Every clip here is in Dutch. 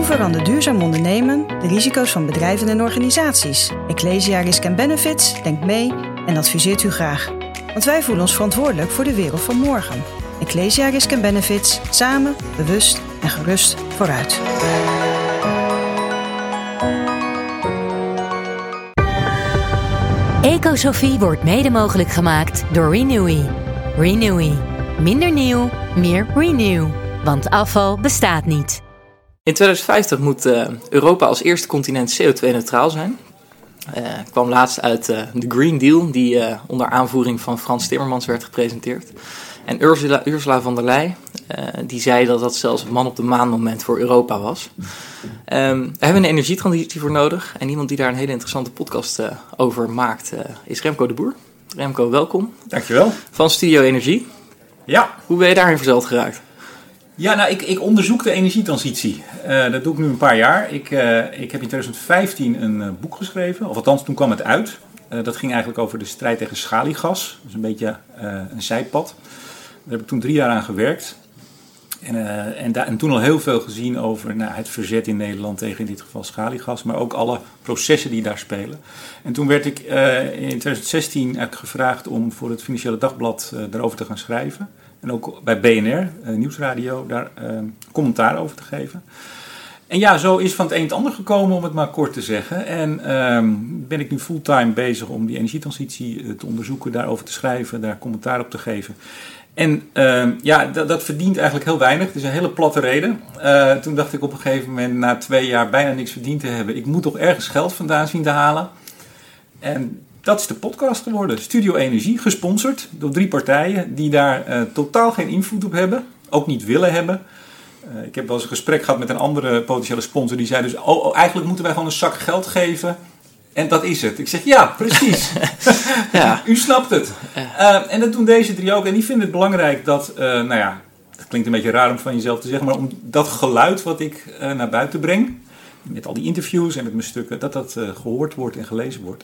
Hoe verandert duurzaam ondernemen de risico's van bedrijven en organisaties? Ecclesia Risk & Benefits denkt mee en adviseert u graag. Want wij voelen ons verantwoordelijk voor de wereld van morgen. Ecclesia Risk & Benefits, samen, bewust en gerust vooruit. Ecosofie wordt mede mogelijk gemaakt door Renewy. Renewy. Minder nieuw, meer renew. Want afval bestaat niet. In 2050 moet Europa als eerste continent CO2-neutraal zijn. Kwam laatst uit de Green Deal, die onder aanvoering van Frans Timmermans werd gepresenteerd. En Ursula von der Leyen, die zei dat dat zelfs het man op de maan moment voor Europa was. We hebben een energietransitie voor nodig. En iemand die daar een hele interessante podcast over maakt, is Remco de Boer. Remco, welkom. Dankjewel. Van Studio Energie. Ja. Hoe ben je daarin verzeld geraakt? Ja, nou, ik onderzoek de energietransitie. Dat doe ik nu een paar jaar. Ik heb in 2015 een boek geschreven. Of althans, toen kwam het uit. Dat ging eigenlijk over de strijd tegen schaliegas. Dat is een beetje een zijpad. Daar heb ik toen 3 jaar aan gewerkt. En toen al heel veel gezien over het verzet in Nederland tegen in dit geval schaliegas. Maar ook alle processen die daar spelen. En toen werd ik in 2016 eigenlijk gevraagd om voor het Financiële Dagblad daarover te gaan schrijven. En ook bij BNR, Nieuwsradio, daar commentaar over te geven. En ja, zo is van het een het ander gekomen, om het maar kort te zeggen. En ben ik nu fulltime bezig om die energietransitie te onderzoeken, daarover te schrijven, daar commentaar op te geven. En dat verdient eigenlijk heel weinig. Het is een hele platte reden. Toen dacht ik op een gegeven moment, na 2 jaar bijna niks verdiend te hebben, ik moet toch ergens geld vandaan zien te halen. En dat is de podcast geworden. Studio Energie, gesponsord door 3 partijen die daar totaal geen invloed op hebben. Ook niet willen hebben. Ik heb wel eens een gesprek gehad met een andere potentiële sponsor. Die zei dus, eigenlijk moeten wij gewoon een zak geld geven. En dat is het. Ik zeg, ja, precies. Ja. U snapt het. En dat doen deze 3 ook. En die vinden het belangrijk dat, dat klinkt een beetje raar om van jezelf te zeggen, maar om dat geluid wat ik naar buiten breng, met al die interviews en met mijn stukken, dat gehoord wordt en gelezen wordt.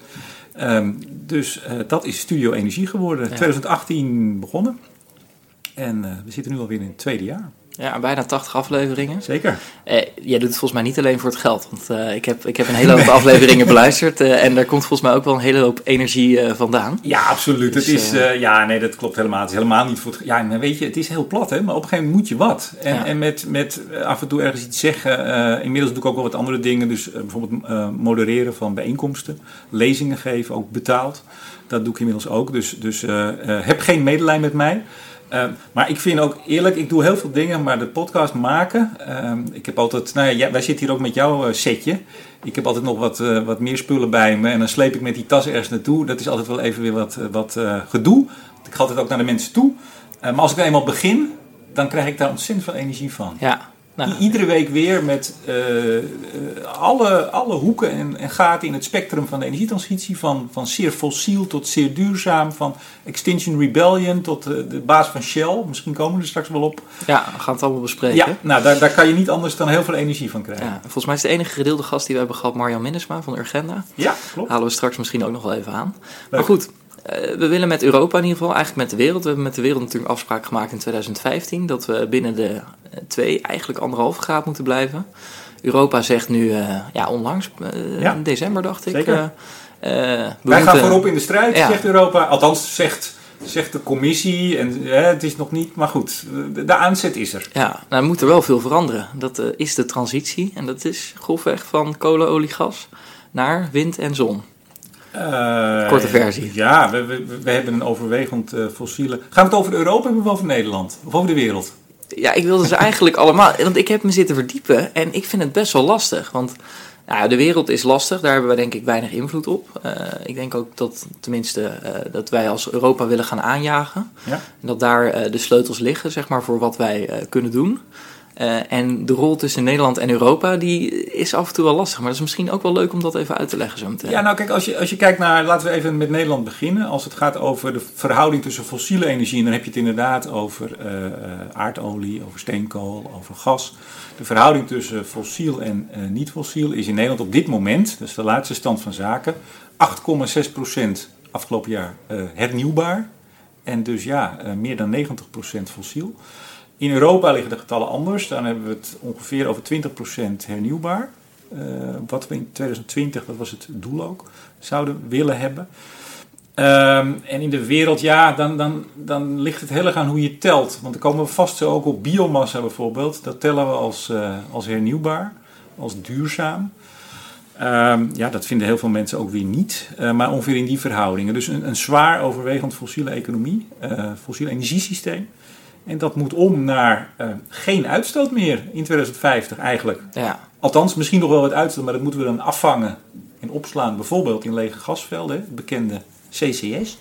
Dus dat is Studio Energie geworden. Ja. 2018 begonnen. En we zitten nu alweer in het 2e jaar. Ja, bijna 80 afleveringen. Zeker. Jij doet het volgens mij niet alleen voor het geld. Want ik heb een hele hoop afleveringen beluisterd. En daar komt volgens mij ook wel een hele hoop energie vandaan. Ja, absoluut. Dus, het is, dat klopt helemaal. Het is helemaal niet voor het... Ja, maar weet je, het is heel plat, hè. Maar op een gegeven moment moet je wat. En met af en toe ergens iets zeggen. Inmiddels doe ik ook wel wat andere dingen. Dus bijvoorbeeld modereren van bijeenkomsten. Lezingen geven, ook betaald. Dat doe ik inmiddels ook. Dus heb geen medelijden met mij. Maar ik vind ook eerlijk, ik doe heel veel dingen, maar de podcast maken, ik heb altijd, wij zitten hier ook met jouw setje. Ik heb altijd nog wat meer spullen bij me en dan sleep ik met die tas ergens naartoe. Dat is altijd wel even weer wat gedoe. Ik ga altijd ook naar de mensen toe. Maar als ik dan eenmaal begin, dan krijg ik daar ontzettend veel energie van. Ja. Nou, iedere week weer met alle hoeken en gaten in het spectrum van de energietransitie. Van zeer fossiel tot zeer duurzaam. Van Extinction Rebellion tot de baas van Shell. Misschien komen we er straks wel op. Ja, we gaan het allemaal bespreken. Ja, nou, daar kan je niet anders dan heel veel energie van krijgen. Ja, volgens mij is de enige gedeelde gast die we hebben gehad Marjan Minnesma van Urgenda. Ja, klopt. Halen we straks misschien ook nog wel even aan. Leuk. Maar goed. We willen met Europa in ieder geval, eigenlijk met de wereld. We hebben met de wereld natuurlijk een afspraak gemaakt in 2015... dat we binnen de 2, eigenlijk 1,5 graad moeten blijven. Europa zegt nu, onlangs, in december dacht ik... Zeker. Wij gaan voorop in de strijd, zegt Europa. Althans, zegt de commissie. En het is nog niet, maar goed, de aanzet is er. Ja, nou moet er wel veel veranderen. Dat is de transitie. En dat is grofweg van kolen, olie, gas naar wind en zon. Korte versie. Ja, we hebben een overwegend fossiele... Gaan we het over Europa hebben of over Nederland? Of over de wereld? Ja, ik wilde ze eigenlijk allemaal... Want ik heb me zitten verdiepen en ik vind het best wel lastig. Want de wereld is lastig, daar hebben wij denk ik weinig invloed op. Ik denk ook dat tenminste dat wij als Europa willen gaan aanjagen. Ja. En dat daar de sleutels liggen, zeg maar, voor wat wij kunnen doen. En de rol tussen Nederland en Europa, die is af en toe wel lastig. Maar dat is misschien ook wel leuk om dat even uit te leggen zo meteen. Ja, nou kijk, als je kijkt naar, laten we even met Nederland beginnen. Als het gaat over de verhouding tussen fossiele energie, dan heb je het inderdaad over aardolie, over steenkool, over gas. De verhouding tussen fossiel en niet fossiel is in Nederland op dit moment, dat is de laatste stand van zaken, 8,6% afgelopen jaar hernieuwbaar. En dus meer dan 90% fossiel. In Europa liggen de getallen anders. Dan hebben we het ongeveer over 20% hernieuwbaar. Wat we in 2020, dat was het doel ook, zouden willen hebben. En in de wereld, dan ligt het heel erg aan hoe je telt. Want dan komen we vast zo ook op biomassa bijvoorbeeld. Dat tellen we als hernieuwbaar, als duurzaam. Dat vinden heel veel mensen ook weer niet. Maar ongeveer in die verhoudingen. Dus een zwaar overwegend fossiele economie, fossiel energiesysteem. En dat moet om naar geen uitstoot meer in 2050 eigenlijk. Ja. Althans, misschien nog wel wat uitstoot, maar dat moeten we dan afvangen en opslaan. Bijvoorbeeld in lege gasvelden, het bekende CCS.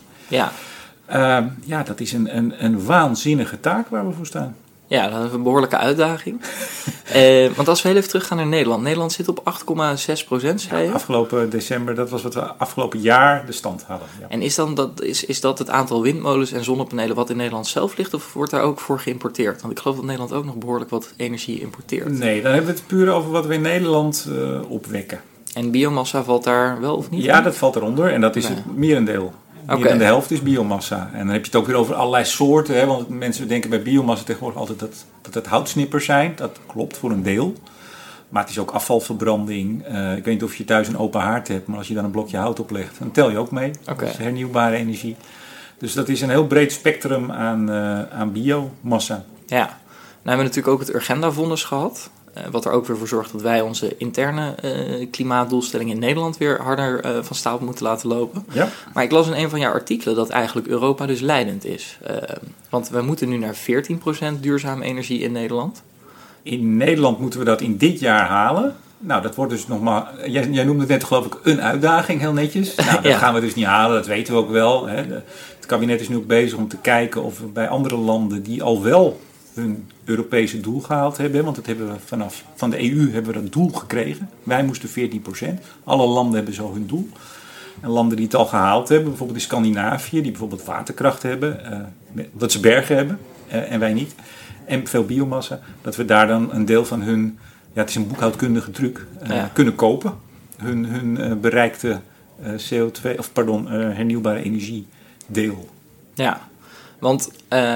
Ja. Dat is een waanzinnige taak waar we voor staan. Ja, dat is een behoorlijke uitdaging. Want als we heel even teruggaan naar Nederland. Nederland zit op 8,6%, zei je? Afgelopen december, dat was wat we afgelopen jaar de stand hadden. Ja. En is dat het aantal windmolens en zonnepanelen wat in Nederland zelf ligt? Of wordt daar ook voor geïmporteerd? Want ik geloof dat Nederland ook nog behoorlijk wat energie importeert. Nee, dan hebben we het puur over wat we in Nederland opwekken. En biomassa valt daar wel of niet? Ja, dat valt eronder en dat is het merendeel. Meer dan de helft is biomassa. En dan heb je het ook weer over allerlei soorten. Hè? Want mensen denken bij biomassa tegenwoordig altijd dat het houtsnippers zijn. Dat klopt voor een deel. Maar het is ook afvalverbranding. Ik weet niet of je thuis een open haard hebt. Maar als je dan een blokje hout oplegt, dan tel je ook mee. Dat is hernieuwbare energie. Dus dat is een heel breed spectrum aan biomassa. Ja. Nou hebben we natuurlijk ook het Urgenda-vonnis gehad. Wat er ook weer voor zorgt dat wij onze interne klimaatdoelstellingen in Nederland weer harder van stapel moeten laten lopen. Ja. Maar ik las in een van jouw artikelen dat eigenlijk Europa dus leidend is. Want we moeten nu naar 14% duurzame energie in Nederland. In Nederland moeten we dat in dit jaar halen. Nou, dat wordt dus nog maar... Jij noemde het net geloof ik een uitdaging, heel netjes. Nou, dat gaan we dus niet halen, dat weten we ook wel. Hè. Het kabinet is nu ook bezig om te kijken of we bij andere landen die al wel hun Europese doel gehaald hebben. Want dat hebben we van de EU hebben we dat doel gekregen. Wij moesten 14%. Alle landen hebben zo hun doel. En landen die het al gehaald hebben, bijvoorbeeld in Scandinavië, die bijvoorbeeld waterkracht hebben, dat ze bergen hebben en wij niet. En veel biomassa, dat we daar dan een deel van hun, het is een boekhoudkundige truc, kunnen kopen. Hun bereikte hernieuwbare energiedeel. Ja, want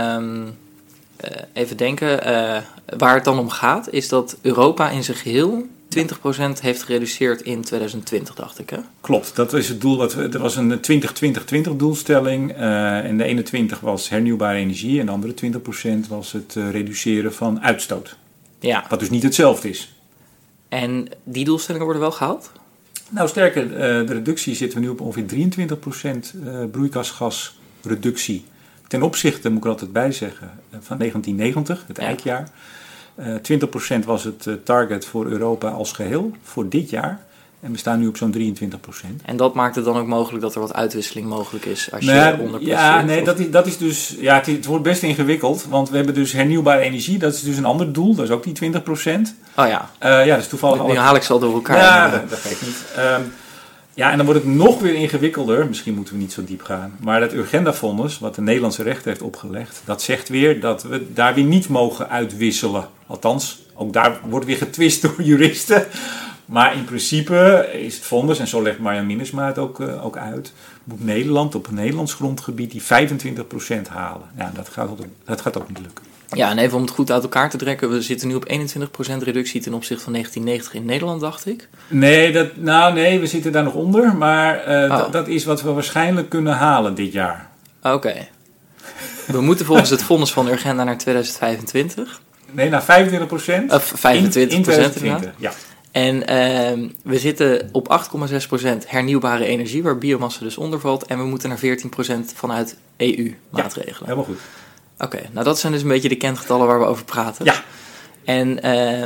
even denken, waar het dan om gaat, is dat Europa in zijn geheel 20% heeft gereduceerd in 2020, dacht ik, hè? Klopt, dat is het doel. Er was een 20-20-20 doelstelling. En de ene 20 was hernieuwbare energie en de andere 20% was het reduceren van uitstoot. Ja. Wat dus niet hetzelfde is. En die doelstellingen worden wel gehaald? Nou, sterker, de reductie zitten we nu op ongeveer 23% broeikasgasreductie. Ten opzichte, moet ik er altijd bij zeggen, van 1990, het eikjaar. 20% was het target voor Europa als geheel, voor dit jaar. En we staan nu op zo'n 23%. En dat maakt het dan ook mogelijk dat er wat uitwisseling mogelijk is als je onderpresteert? Ja, nee, dat is dus... Ja, het wordt best ingewikkeld, want we hebben dus hernieuwbare energie. Dat is dus een ander doel, dat is ook die 20%. Oh ja. Dat is toevallig... Nu haal ik ze al door elkaar. Ja, dat geeft niet. En dan wordt het nog weer ingewikkelder. Misschien moeten we niet zo diep gaan. Maar dat Urgenda-vonnis, wat de Nederlandse rechter heeft opgelegd, dat zegt weer dat we daar weer niet mogen uitwisselen. Althans, ook daar wordt weer getwist door juristen. Maar in principe is het vonnis, en zo legt Marjan Minnesma het ook uit, moet Nederland op een Nederlands grondgebied die 25% halen. Ja, dat gaat ook niet lukken. Ja, en even om het goed uit elkaar te trekken. We zitten nu op 21% reductie ten opzichte van 1990 in Nederland, dacht ik. Nee, we zitten daar nog onder. Maar dat is wat we waarschijnlijk kunnen halen dit jaar. Oké. We moeten volgens het vonnis van Urgenda naar 2025. Nee, naar 25%. Of 25% in 2020, ja. En we zitten op 8,6% hernieuwbare energie, waar biomassa dus onder valt. En we moeten naar 14% vanuit EU-maatregelen. Ja, helemaal goed. Oké, nou dat zijn dus een beetje de kentgetallen waar we over praten. Ja. En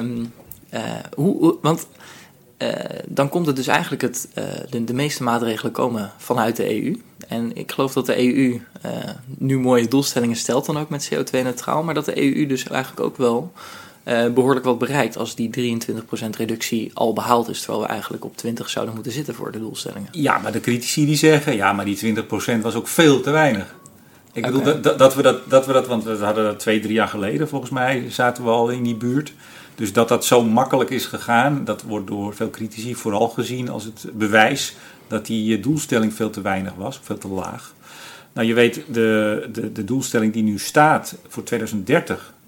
dan komt het dus eigenlijk de meeste maatregelen komen vanuit de EU. En ik geloof dat de EU nu mooie doelstellingen stelt dan ook met CO2-neutraal. Maar dat de EU dus eigenlijk ook wel behoorlijk wat bereikt als die 23% reductie al behaald is. Terwijl we eigenlijk op 20 zouden moeten zitten voor de doelstellingen. Ja, maar de critici die zeggen, maar die 20% was ook veel te weinig. Ik bedoel, dat we dat, want we hadden dat 2-3 jaar geleden volgens mij, zaten we al in die buurt. Dus dat zo makkelijk is gegaan, dat wordt door veel critici vooral gezien als het bewijs dat die doelstelling veel te weinig was, veel te laag. Nou, je weet, de doelstelling die nu staat voor 2030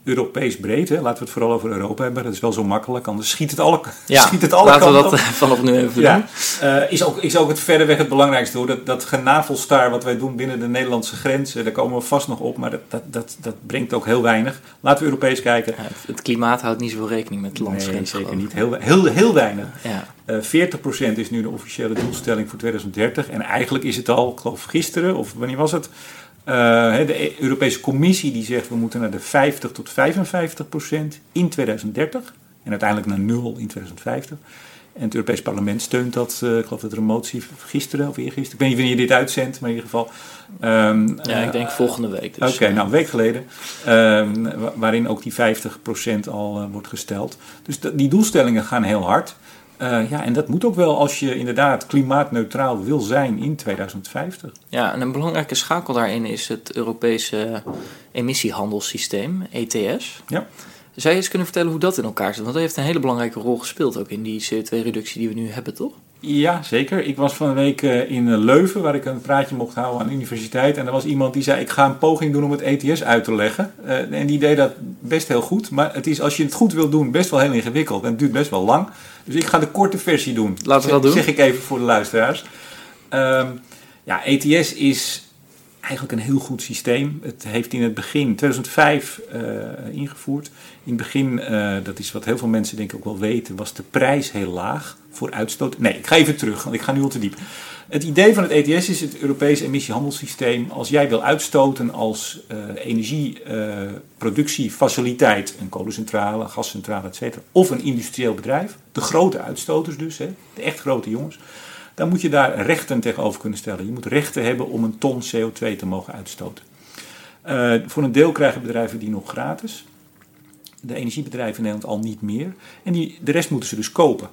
Europees breed. Hè? Laten we het vooral over Europa hebben. Dat is wel zo makkelijk, anders schiet het alle laten kanten we dat vanaf nu even doen. Is ook het verreweg het belangrijkste hoor. Dat genavelstaar wat wij doen binnen de Nederlandse grenzen, daar komen we vast nog op, maar dat brengt ook heel weinig. Laten we Europees kijken. Ja, het klimaat houdt niet zoveel rekening met de landsgrenzen. Nee, zeker niet. Heel weinig. Ja. 40% is nu de officiële doelstelling voor 2030. En eigenlijk is het al, ik geloof gisteren, of wanneer was het? De Europese Commissie die zegt we moeten naar de 50 tot 55% in 2030. En uiteindelijk naar 0 in 2050. En het Europees Parlement steunt dat, ik geloof dat er een motie gisteren of eergisteren. Ik weet niet wanneer je dit uitzendt, maar in ieder geval. Ik denk volgende week. Dus. Oké, een week geleden. Waarin ook die 50% al wordt gesteld. Dus die doelstellingen gaan heel hard. En dat moet ook wel als je inderdaad klimaatneutraal wil zijn in 2050. Ja, en een belangrijke schakel daarin is het Europese emissiehandelssysteem, ETS. Ja. Zou je eens kunnen vertellen hoe dat in elkaar zit? Want dat heeft een hele belangrijke rol gespeeld ook in die CO2-reductie die we nu hebben, toch? Ja, zeker. Ik was van een week in Leuven, waar ik een praatje mocht houden aan de universiteit. En er was iemand die zei, ik ga een poging doen om het ETS uit te leggen. En die deed dat best heel goed. Maar het is, als je het goed wil doen, best wel heel ingewikkeld. En het duurt best wel lang. Dus ik ga de korte versie doen. Laten we dat doen. Zeg ik even voor de luisteraars. ETS is eigenlijk een heel goed systeem. Het heeft in het begin, 2005, ingevoerd. In het begin, dat is wat heel veel mensen denk ik ook wel weten, was de prijs heel laag voor uitstoot. Nee, ik ga even terug, want ik ga nu al te diep. Het idee van het ETS is het Europese emissiehandelssysteem. Als jij wil uitstoten als energieproductiefaciliteit, een kolencentrale, gascentrale, etc. of een industrieel bedrijf, de grote uitstoters dus, de echt grote jongens, dan moet je daar rechten tegenover kunnen stellen. Je moet rechten hebben om een ton CO2 te mogen uitstoten. Voor een deel krijgen bedrijven die nog gratis. De energiebedrijven in Nederland al niet meer. En de rest moeten ze dus kopen.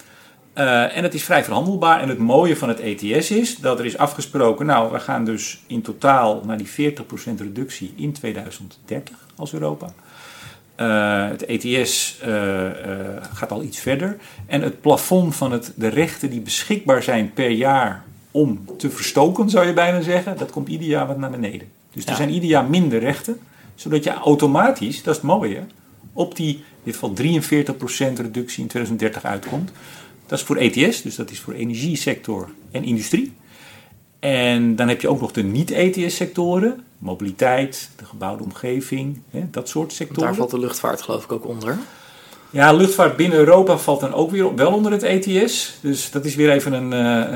En het is vrij verhandelbaar. En het mooie van het ETS is dat er is afgesproken, nou, we gaan dus in totaal naar die 40% reductie in 2030 als Europa. Het ETS gaat al iets verder. En het plafond van de rechten die beschikbaar zijn per jaar om te verstoken, zou je bijna zeggen, dat komt ieder jaar wat naar beneden. Dus er zijn ieder jaar minder rechten, zodat je automatisch, dat is het mooie, op die in dit geval 43% reductie in 2030 uitkomt. Dat is voor ETS, dus dat is voor energiesector en industrie. En dan heb je ook nog de niet-ETS-sectoren, mobiliteit, de gebouwde omgeving, dat soort sectoren. Daar valt de luchtvaart geloof ik ook onder. Ja, luchtvaart binnen Europa valt dan ook weer wel onder het ETS. Dus dat is weer even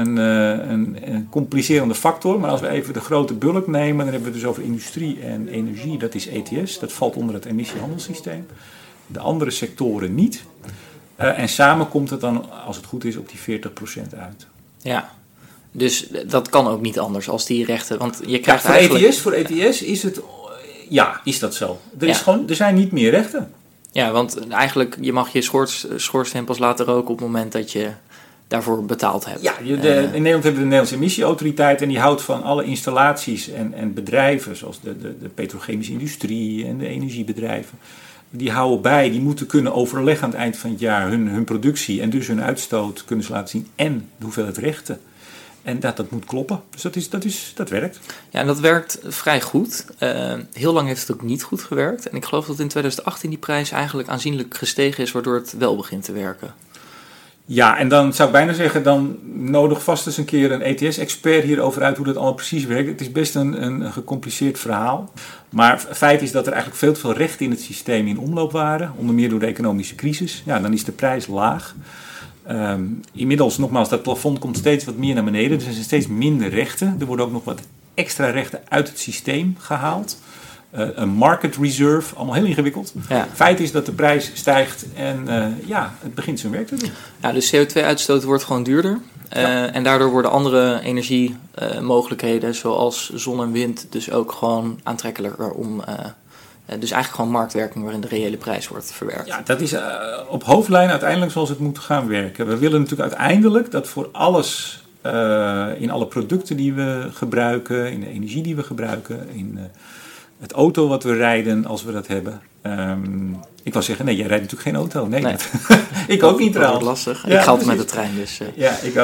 een complicerende factor. Maar als we even de grote bulk nemen, dan hebben we het dus over industrie en energie. Dat is ETS, dat valt onder het emissiehandelssysteem. De andere sectoren niet. En samen komt het dan, als het goed is, op die 40% uit. Ja, dus dat kan ook niet anders als die rechten. Want je krijgt voor ETS is het, is dat zo. Er zijn niet meer rechten. Ja, want eigenlijk je mag je schoorsteen pas laten roken op het moment dat je daarvoor betaald hebt. Ja, in Nederland hebben we de Nederlandse Emissieautoriteit en die houdt van alle installaties en bedrijven, zoals de petrochemische industrie en de energiebedrijven. Die houden bij, die moeten kunnen overleggen aan het eind van het jaar hun productie en dus hun uitstoot kunnen ze laten zien en de hoeveelheid rechten. En dat moet kloppen. Dus dat werkt. Ja, en dat werkt vrij goed. Heel lang heeft het ook niet goed gewerkt. En ik geloof dat in 2018 die prijs eigenlijk aanzienlijk gestegen is, waardoor het wel begint te werken. Ja, en dan zou ik bijna zeggen, dan nodig vast eens een keer een ETS-expert hierover uit hoe dat allemaal precies werkt. Het is best een gecompliceerd verhaal. Maar feit is dat er eigenlijk veel te veel rechten in het systeem in omloop waren. Onder meer door de economische crisis. Ja, dan is de prijs laag. Inmiddels, nogmaals, dat plafond komt steeds wat meer naar beneden. Dus er zijn steeds minder rechten. Er worden ook nog wat extra rechten uit het systeem gehaald. Een market reserve, allemaal heel ingewikkeld. Ja. Feit is dat de prijs stijgt en het begint zijn werk te doen. Ja, de CO2-uitstoot wordt gewoon duurder. En daardoor worden andere energiemogelijkheden, zoals zon en wind, dus ook gewoon aantrekkelijker om... Dus eigenlijk gewoon marktwerking waarin de reële prijs wordt verwerkt. Ja, dat is op hoofdlijn uiteindelijk zoals het moet gaan werken. We willen natuurlijk uiteindelijk dat voor alles, in alle producten die we gebruiken, in de energie die we gebruiken, in het auto wat we rijden als we dat hebben. Ik wou zeggen, nee, jij rijdt natuurlijk geen auto. Nee. Ik ook niet trouwens. Dat wordt lastig. Ja, ik ga altijd met de trein dus. Ja, ik ook.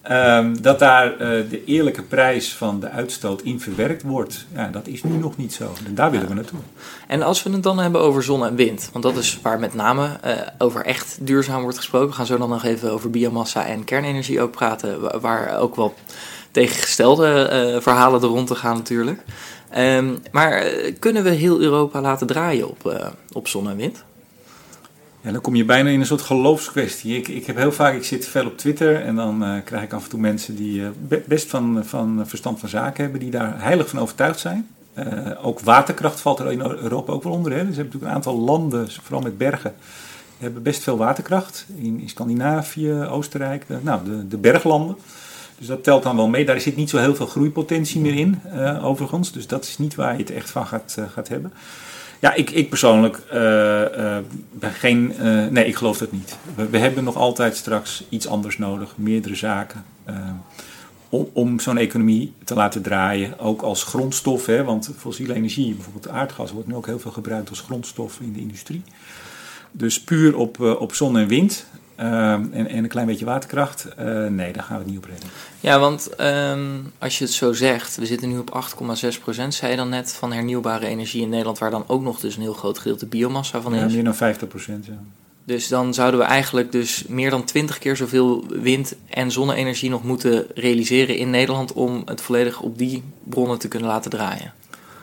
Dat daar de eerlijke prijs van de uitstoot in verwerkt wordt. Ja, dat is nu nog niet zo. En daar willen we naartoe. En als we het dan hebben over zon en wind, want dat is waar met name over echt duurzaam wordt gesproken. We gaan zo dan nog even over biomassa en kernenergie ook praten, waar ook wel tegengestelde verhalen er rond te gaan natuurlijk. Maar kunnen we heel Europa laten draaien op zon en wind? Ja, dan kom je bijna in een soort geloofskwestie. Ik zit veel op Twitter en dan krijg ik af en toe mensen die best van verstand van zaken hebben, die daar heilig van overtuigd zijn. Ook waterkracht valt er in Europa ook wel onder. Hè. Dus je hebt natuurlijk een aantal landen, vooral met bergen, die hebben best veel waterkracht. In Scandinavië, Oostenrijk, de berglanden. Dus dat telt dan wel mee. Daar zit niet zo heel veel groeipotentie meer in, overigens. Dus dat is niet waar je het echt van gaat hebben. Ja, ik persoonlijk ben geen... nee, ik geloof dat niet. We hebben nog altijd straks iets anders nodig. Meerdere zaken. Om zo'n economie te laten draaien. Ook als grondstof. Hè, want fossiele energie, bijvoorbeeld aardgas, wordt nu ook heel veel gebruikt als grondstof in de industrie. Dus puur op zon en wind... en een klein beetje waterkracht, nee, daar gaan we het niet op redden. Ja, want als je het zo zegt, we zitten nu op 8,6%, zei je dan net, van hernieuwbare energie in Nederland, waar dan ook nog dus een heel groot gedeelte biomassa van is. Ja, meer dan 50%, ja. Dus dan zouden we eigenlijk dus meer dan 20 keer zoveel wind- en zonne-energie nog moeten realiseren in Nederland om het volledig op die bronnen te kunnen laten draaien.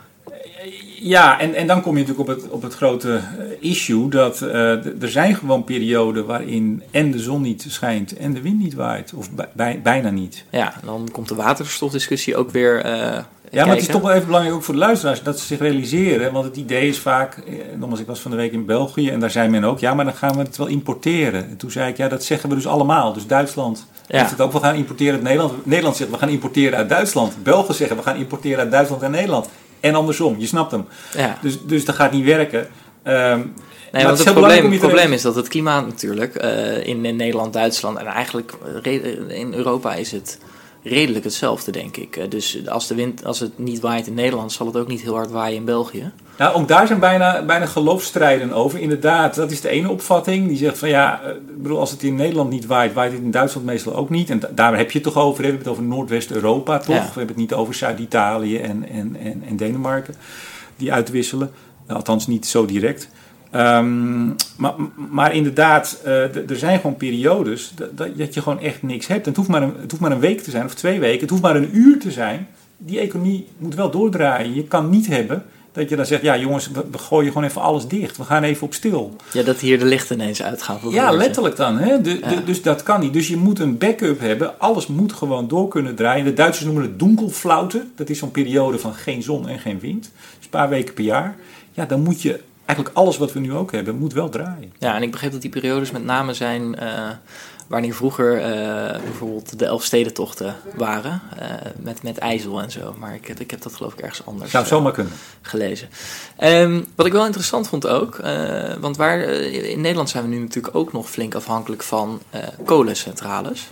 Ja, en dan kom je natuurlijk op het grote issue dat er zijn gewoon perioden waarin en de zon niet schijnt en de wind niet waait. Of bijna niet. Ja, dan komt de waterstofdiscussie ook weer ja, maar het is toch wel even belangrijk ook voor de luisteraars dat ze zich realiseren. Want het idee is vaak, nogmaals, ik was van de week in België en daar zei men ook, ja, maar dan gaan we het wel importeren. En toen zei ik, ja, dat zeggen we dus allemaal. Dus Duitsland heeft het ook wel gaan importeren uit Nederland. Nederland zegt, we gaan importeren uit Duitsland. Belgen zeggen, we gaan importeren uit Duitsland en Nederland. En andersom, je snapt hem. Ja. Dus dat gaat niet werken. Nee, want het probleem is dat het klimaat natuurlijk in Nederland, Duitsland en eigenlijk in Europa is het redelijk hetzelfde, denk ik. Dus als het niet waait in Nederland, zal het ook niet heel hard waaien in België. Nou, ook daar zijn bijna geloofsstrijden over. Inderdaad, dat is de ene opvatting. Die zegt van ja, ik bedoel, als het in Nederland niet waait, waait het in Duitsland meestal ook niet. En daar heb je het toch over. We hebben het over Noordwest-Europa, toch? Ja. We hebben het niet over Zuid-Italië en Denemarken die uitwisselen. Althans niet zo direct. Maar inderdaad, er zijn gewoon periodes dat je gewoon echt niks hebt. En het hoeft maar een week te zijn of 2 weken. Het hoeft maar een uur te zijn. Die economie moet wel doordraaien. Je kan niet hebben dat je dan zegt, ja jongens, we gooien gewoon even alles dicht. We gaan even op stil. Ja, dat hier de lichten ineens uitgaan. Ja, letterlijk dan. Hè? Dus dat kan niet. Dus je moet een backup hebben. Alles moet gewoon door kunnen draaien. De Duitsers noemen het dunkelflauten. Dat is zo'n periode van geen zon en geen wind. Dus een paar weken per jaar. Ja, dan moet je eigenlijk alles wat we nu ook hebben, moet wel draaien. Ja, en ik begreep dat die periodes met name zijn wanneer vroeger bijvoorbeeld de Elfstedentochten waren. Met ijzel en zo. Maar ik heb dat geloof ik ergens anders zou zomaar kunnen gelezen. Wat ik wel interessant vond ook, want in Nederland zijn we nu natuurlijk ook nog flink afhankelijk van kolencentrales.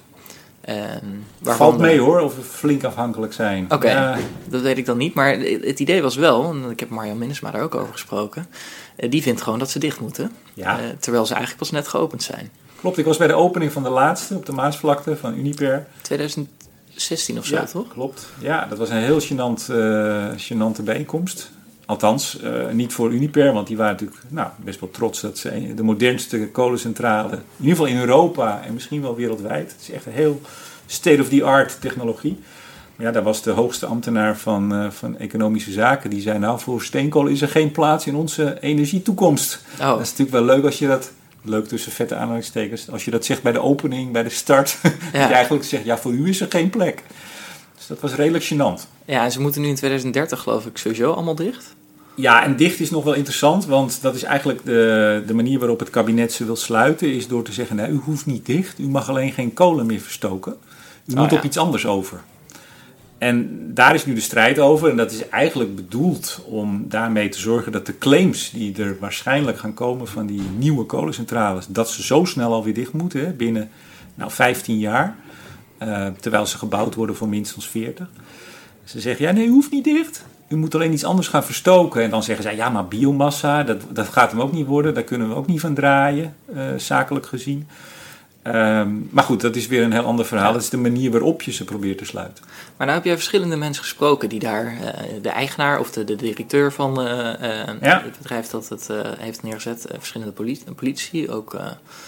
Valt mee hoor, of we flink afhankelijk zijn. Oké, dat weet ik dan niet. Maar het idee was wel, en ik heb Marjan Minnesma daar ook over gesproken, die vindt gewoon dat ze dicht moeten. Ja. Terwijl ze eigenlijk pas net geopend zijn. Klopt, ik was bij de opening van de laatste op de Maasvlakte van Uniper. 2016 of zo, toch? Klopt. Ja, dat was een heel gênante bijeenkomst. Althans, niet voor Uniper, want die waren natuurlijk best wel trots dat ze de modernste kolencentrale, in ieder geval in Europa en misschien wel wereldwijd. Het is echt een heel state-of-the-art technologie. Maar ja, daar was de hoogste ambtenaar van economische zaken. Die zei, nou, voor steenkolen is er geen plaats in onze energietoekomst. Oh. Dat is natuurlijk wel leuk als je dat, leuk tussen vette aanhalingstekens, als je dat zegt bij de opening, bij de start. Ja. Dat je eigenlijk zegt, ja, voor u is er geen plek. Dus dat was redelijk gênant. Ja, en ze moeten nu in 2030 geloof ik sowieso allemaal dicht. Ja, en dicht is nog wel interessant, want dat is eigenlijk de manier waarop het kabinet ze wil sluiten, is door te zeggen, nou, u hoeft niet dicht, u mag alleen geen kolen meer verstoken. U moet op iets anders over. En daar is nu de strijd over en dat is eigenlijk bedoeld om daarmee te zorgen dat de claims die er waarschijnlijk gaan komen van die nieuwe kolencentrales, dat ze zo snel alweer dicht moeten, hè, binnen 15 jaar, terwijl ze gebouwd worden voor minstens 40. Ze zeggen, ja nee, u hoeft niet dicht. U moet alleen iets anders gaan verstoken. En dan zeggen zij, ja maar biomassa, dat gaat hem ook niet worden. Daar kunnen we ook niet van draaien, zakelijk gezien. Maar goed, dat is weer een heel ander verhaal. Dat is de manier waarop je ze probeert te sluiten. Maar nou heb jij verschillende mensen gesproken die daar, de eigenaar of de directeur van het bedrijf dat het heeft neergezet, verschillende politici, ook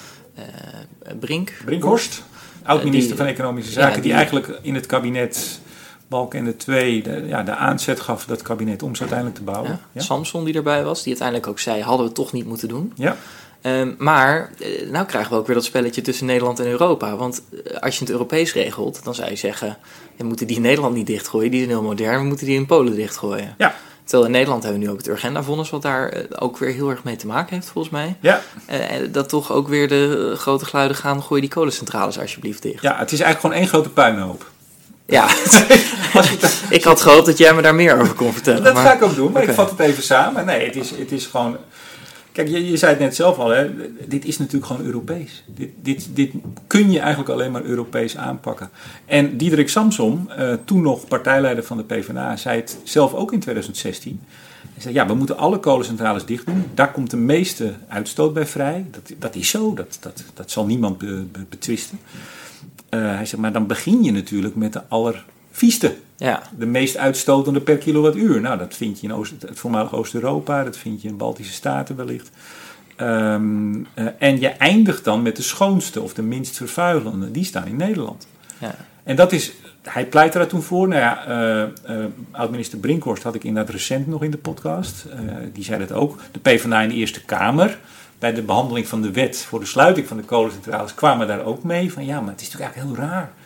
Brinkhorst, oud-minister van Economische Zaken, die eigenlijk in het kabinet Balkenende 2 de aanzet gaf dat kabinet om ze uiteindelijk te bouwen. Ja. Samson die erbij was, die uiteindelijk ook zei, hadden we het toch niet moeten doen. Ja. Maar nou krijgen we ook weer dat spelletje tussen Nederland en Europa. Want als je het Europees regelt, dan zou je zeggen, we moeten die in Nederland niet dichtgooien, die zijn heel modern, we moeten die in Polen dichtgooien. Ja. Terwijl in Nederland hebben we nu ook het Urgenda-vonnis, wat daar ook weer heel erg mee te maken heeft, volgens mij. Ja. Dat toch ook weer de grote geluiden gaan, gooi die kolencentrales alsjeblieft dicht. Ja, het is eigenlijk gewoon één grote puinhoop. Ja, ik had gehoopt dat jij me daar meer over kon vertellen. Dat ga ik ook doen, maar ik vat het even samen. Nee, het is gewoon... Kijk, je zei het net zelf al, hè? Dit is natuurlijk gewoon Europees. Dit kun je eigenlijk alleen maar Europees aanpakken. En Diederik Samsom, toen nog partijleider van de PvdA, zei het zelf ook in 2016. Hij zei, we moeten alle kolencentrales dicht doen. Daar komt de meeste uitstoot bij vrij. Dat is zo, dat zal niemand betwisten. Hij zegt, maar dan begin je natuurlijk met de allervieste. Ja. De meest uitstotende per kilowattuur. Nou, dat vind je in het voormalig Oost-Europa, dat vind je in Baltische Staten wellicht. En je eindigt dan met de schoonste of de minst vervuilende. Die staan in Nederland. Ja. En dat is, hij pleitte daar toen voor. Nou ja, oud-minister Brinkhorst had ik inderdaad recent nog in de podcast. Die zei dat ook. De PvdA in de Eerste Kamer, bij de behandeling van de wet voor de sluiting van de kolencentrales, kwamen daar ook mee van, ja, maar het is natuurlijk eigenlijk heel raar.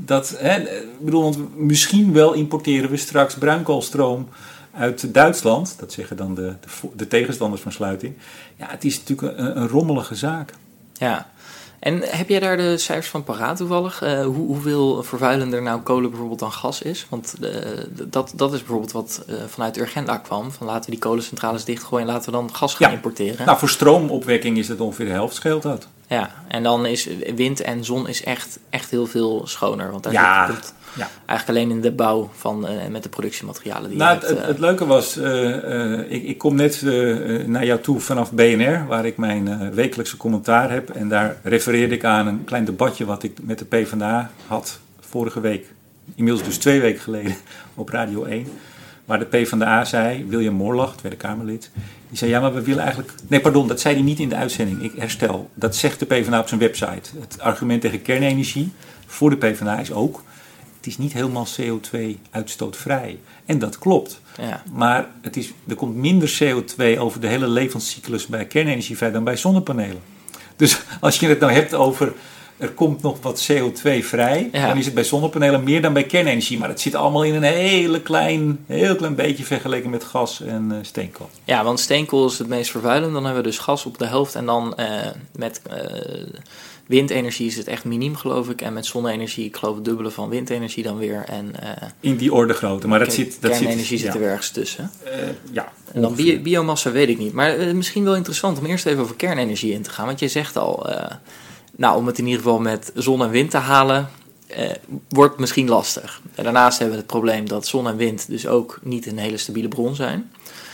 Want misschien wel importeren we straks bruinkoolstroom uit Duitsland. Dat zeggen dan de tegenstanders van sluiting. Ja, het is natuurlijk een rommelige zaak. Ja, en heb jij daar de cijfers van paraat toevallig? Hoeveel vervuilender nou kolen bijvoorbeeld dan gas is? Want dat is bijvoorbeeld wat vanuit de Urgenda kwam. Van laten we die kolencentrales dichtgooien en laten we dan gas gaan importeren. Nou, voor stroomopwekking is het ongeveer de helft, scheelt dat. Ja, en dan is wind en zon is echt heel veel schoner. Want daar zit eigenlijk alleen in de bouw van met de productiematerialen die het leuke was, ik kom net naar jou toe vanaf BNR, waar ik mijn wekelijkse commentaar heb. En daar refereerde ik aan een klein debatje wat ik met de PvdA had vorige week. Inmiddels dus 2 weken geleden op Radio 1. Waar de PvdA zei, William Moorlach, Tweede Kamerlid, die zei, ja, maar we willen eigenlijk... Nee, pardon, dat zei hij niet in de uitzending. Ik herstel. Dat zegt de PvdA op zijn website. Het argument tegen kernenergie voor de PvdA is ook, het is niet helemaal CO2-uitstootvrij. En dat klopt. Ja. Maar er komt minder CO2 over de hele levenscyclus bij kernenergie vrij dan bij zonnepanelen. Dus als je het nou hebt over, er komt nog wat CO2 vrij, dan is het bij zonnepanelen meer dan bij kernenergie. Maar het zit allemaal in een heel klein beetje vergeleken met gas en steenkool. Ja, want steenkool is het meest vervuilend. Dan hebben we dus gas op de helft. En dan met windenergie is het echt miniem, geloof ik. En met zonne-energie, ik geloof het dubbele van windenergie dan weer. En, in die orde grootte. Maar kernenergie zit er weer ergens tussen. En dan biomassa weet ik niet. Maar misschien wel interessant om eerst even over kernenergie in te gaan. Want je zegt al... om het in ieder geval met zon en wind te halen, wordt misschien lastig. En daarnaast hebben we het probleem dat zon en wind dus ook niet een hele stabiele bron zijn.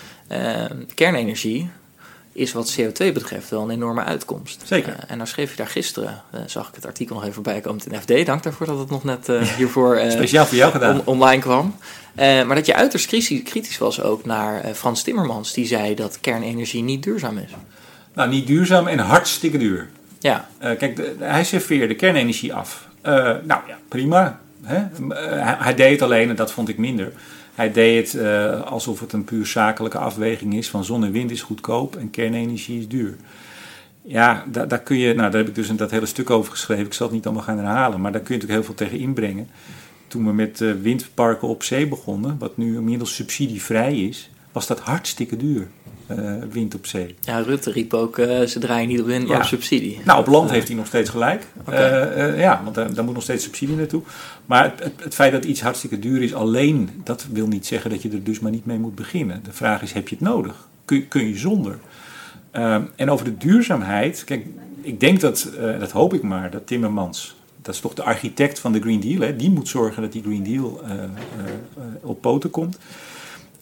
Kernenergie is wat CO2 betreft wel een enorme uitkomst. Zeker. En nou schreef je daar gisteren, zag ik het artikel nog even voorbij komen in de FD. Dank daarvoor dat het nog net hiervoor speciaal voor jou gedaan. Online kwam. Maar dat je uiterst kritisch was ook naar Frans Timmermans, die zei dat kernenergie niet duurzaam is. Nou, niet duurzaam en hartstikke duur. Ja. Kijk, hij serveerde kernenergie af. Prima. Hè? Hij deed het alleen, en dat vond ik minder. Hij deed het alsof het een puur zakelijke afweging is. Van zon en wind is goedkoop en kernenergie is duur. Ja, daar kun je... Nou, daar heb ik dus dat hele stuk over geschreven. Ik zal het niet allemaal gaan herhalen. Maar daar kun je natuurlijk heel veel tegen inbrengen. Toen we met windparken op zee begonnen, wat nu inmiddels subsidievrij is, was dat hartstikke duur. Wind op zee. Ja, Rutte riep ook, ze draaien niet op wind, maar op subsidie. Nou, op land heeft hij nog steeds gelijk. Okay. Want daar moet nog steeds subsidie naartoe. Maar het feit dat iets hartstikke duur is alleen, dat wil niet zeggen dat je er dus maar niet mee moet beginnen. De vraag is, heb je het nodig? Kun je zonder? En over de duurzaamheid, kijk, ik denk dat hoop ik maar, dat Timmermans, dat is toch de architect van de Green Deal, hè, die moet zorgen dat die Green Deal op poten komt.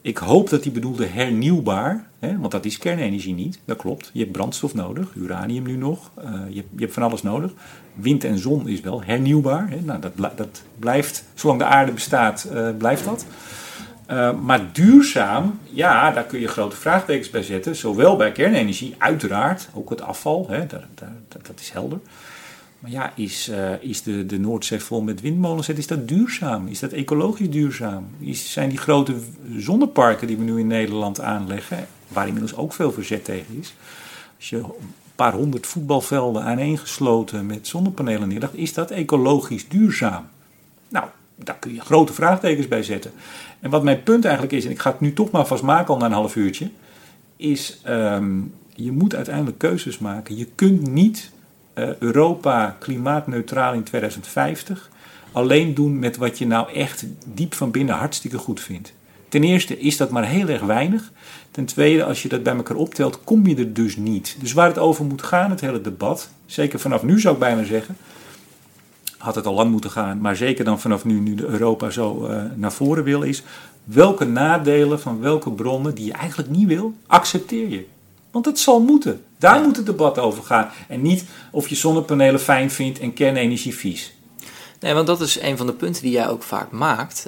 Ik hoop dat die bedoelde hernieuwbaar, want dat is kernenergie niet, dat klopt. Je hebt brandstof nodig, uranium nu nog, je hebt van alles nodig. Wind en zon is wel hernieuwbaar, nou, dat blijft, zolang de aarde bestaat, blijft dat. Maar duurzaam, ja, daar kun je grote vraagtekens bij zetten. Zowel bij kernenergie, uiteraard, ook het afval, dat is helder. Maar ja, is de Noordzee vol met windmolens, is dat duurzaam? Is dat ecologisch duurzaam? Zijn die grote zonneparken die we nu in Nederland aanleggen, waar inmiddels ook veel verzet tegen is, als je een paar 100 voetbalvelden aaneengesloten met zonnepanelen neerlegt, is dat ecologisch duurzaam? Nou, daar kun je grote vraagtekens bij zetten. En wat mijn punt eigenlijk is, en ik ga het nu toch maar vast maken al na een half uurtje, is je moet uiteindelijk keuzes maken. Je kunt niet Europa klimaatneutraal in 2050 alleen doen met wat je nou echt diep van binnen hartstikke goed vindt. Ten eerste is dat maar heel erg weinig. Ten tweede, als je dat bij elkaar optelt, kom je er dus niet. Dus waar het over moet gaan, het hele debat, zeker vanaf nu zou ik bijna zeggen, had het al lang moeten gaan, maar zeker dan vanaf nu de Europa zo naar voren wil, is welke nadelen van welke bronnen die je eigenlijk niet wil, accepteer je. Want het zal moeten. Daar moet het debat over gaan. En niet of je zonnepanelen fijn vindt en kernenergie vies. Nee, want dat is een van de punten die jij ook vaak maakt.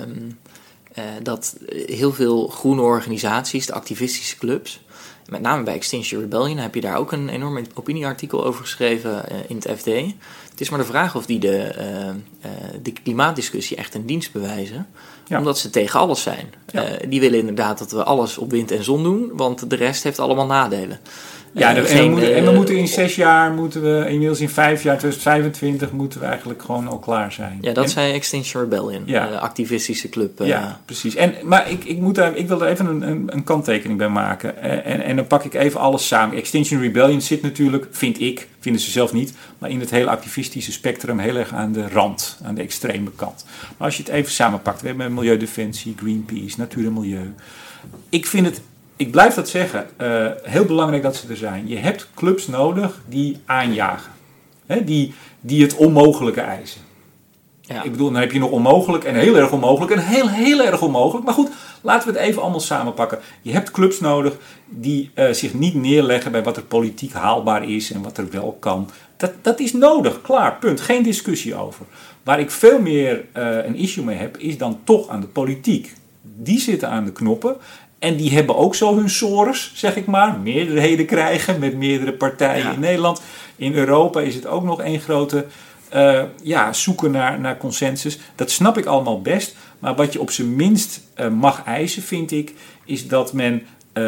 Dat heel veel groene organisaties, de activistische clubs, met name bij Extinction Rebellion heb je daar ook een enorm opinieartikel over geschreven in het FD. Het is maar de vraag of die de klimaatdiscussie echt een dienst bewijzen. Ja. Omdat ze tegen alles zijn. Ja. Die willen inderdaad dat we alles op wind en zon doen, want de rest heeft allemaal nadelen. Ja, we moeten in 6 jaar, inmiddels in 5 jaar, 2025, moeten we eigenlijk gewoon al klaar zijn. Ja, dat zei Extinction Rebellion, de activistische club. Ja, precies. Maar ik wil er even een kanttekening bij maken. En dan pak ik even alles samen. Extinction Rebellion zit natuurlijk, vinden ze zelf niet, maar in het hele activistische spectrum heel erg aan de rand, aan de extreme kant. Maar als je het even samenpakt, we hebben Milieudefensie, Greenpeace, Natuur en Milieu. Ik blijf dat zeggen, heel belangrijk dat ze er zijn. Je hebt clubs nodig die aanjagen. Die het onmogelijke eisen. Ja. Ik bedoel, dan heb je nog onmogelijk en heel erg onmogelijk en heel erg onmogelijk. Maar goed, laten we het even allemaal samenpakken. Je hebt clubs nodig die zich niet neerleggen bij wat er politiek haalbaar is en wat er wel kan. Dat is nodig, klaar, punt. Geen discussie over. Waar ik veel meer een issue mee heb, is dan toch aan de politiek. Die zitten aan de knoppen. En die hebben ook zo hun sores, zeg ik maar, meerderheden krijgen met meerdere partijen in Nederland. In Europa is het ook nog één grote zoeken naar consensus. Dat snap ik allemaal best. Maar wat je op zijn minst mag eisen, vind ik, is dat men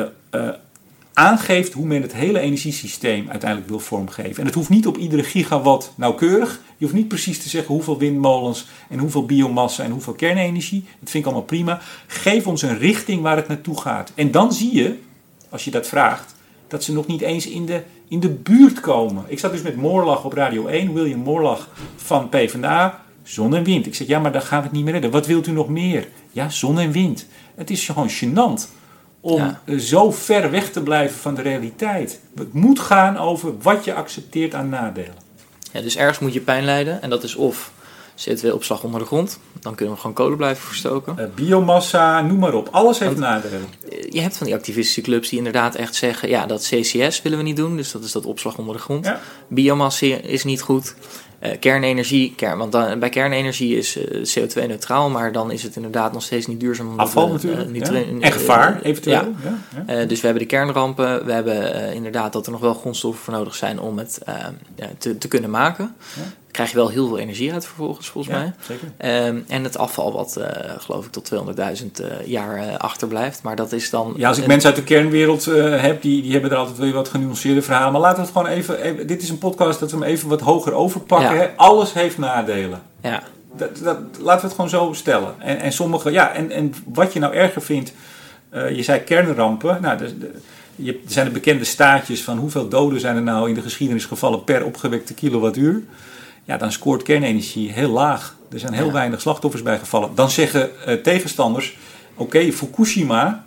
aangeeft hoe men het hele energiesysteem uiteindelijk wil vormgeven. En het hoeft niet op iedere gigawatt nauwkeurig. Je hoeft niet precies te zeggen hoeveel windmolens en hoeveel biomassa en hoeveel kernenergie. Dat vind ik allemaal prima. Geef ons een richting waar het naartoe gaat. En dan zie je, als je dat vraagt, dat ze nog niet eens in de buurt komen. Ik zat dus met Moorlag op Radio 1, William Moorlag van PvdA, zon en wind. Ik zeg, ja, maar daar gaan we het niet meer redden. Wat wilt u nog meer? Ja, zon en wind. Het is gewoon gênant om zo ver weg te blijven van de realiteit. Het moet gaan over wat je accepteert aan nadelen. Ja, dus ergens moet je pijn lijden. En dat is of CO2-opslag onder de grond. Dan kunnen we gewoon kolen blijven verstoken. Biomassa, noem maar op. Alles heeft nadelen. Je hebt van die activistische clubs die inderdaad echt zeggen, ja, dat CCS willen we niet doen. Dus dat is dat opslag onder de grond. Ja. Biomassa is niet goed. Kernenergie, want bij kernenergie is CO2-neutraal, maar dan is het inderdaad nog steeds niet duurzaam. Afval natuurlijk. En gevaar, eventueel. Ja. Dus we hebben de kernrampen. We hebben inderdaad dat er nog wel grondstoffen voor nodig zijn om het te kunnen maken. Ja. Daar krijg je wel heel veel energie uit vervolgens, volgens mij. Zeker. En het afval wat, geloof ik, tot 200.000 jaar achterblijft. Maar dat is dan... Ja, als ik mensen uit de kernwereld heb, die hebben er altijd weer wat genuanceerde verhalen. Maar laten we het gewoon even... Dit is een podcast dat we hem even wat hoger overpakken. Ja. Hè? Alles heeft nadelen. Ja. Laten we het gewoon zo stellen. En sommige... Ja, en wat je nou erger vindt... je zei kernrampen. Nou, er zijn de bekende staatjes van hoeveel doden zijn er nou in de geschiedenis gevallen per opgewekte kilowattuur. Ja, dan scoort kernenergie heel laag. Er zijn heel weinig slachtoffers bij gevallen. Dan zeggen tegenstanders, oké, Fukushima,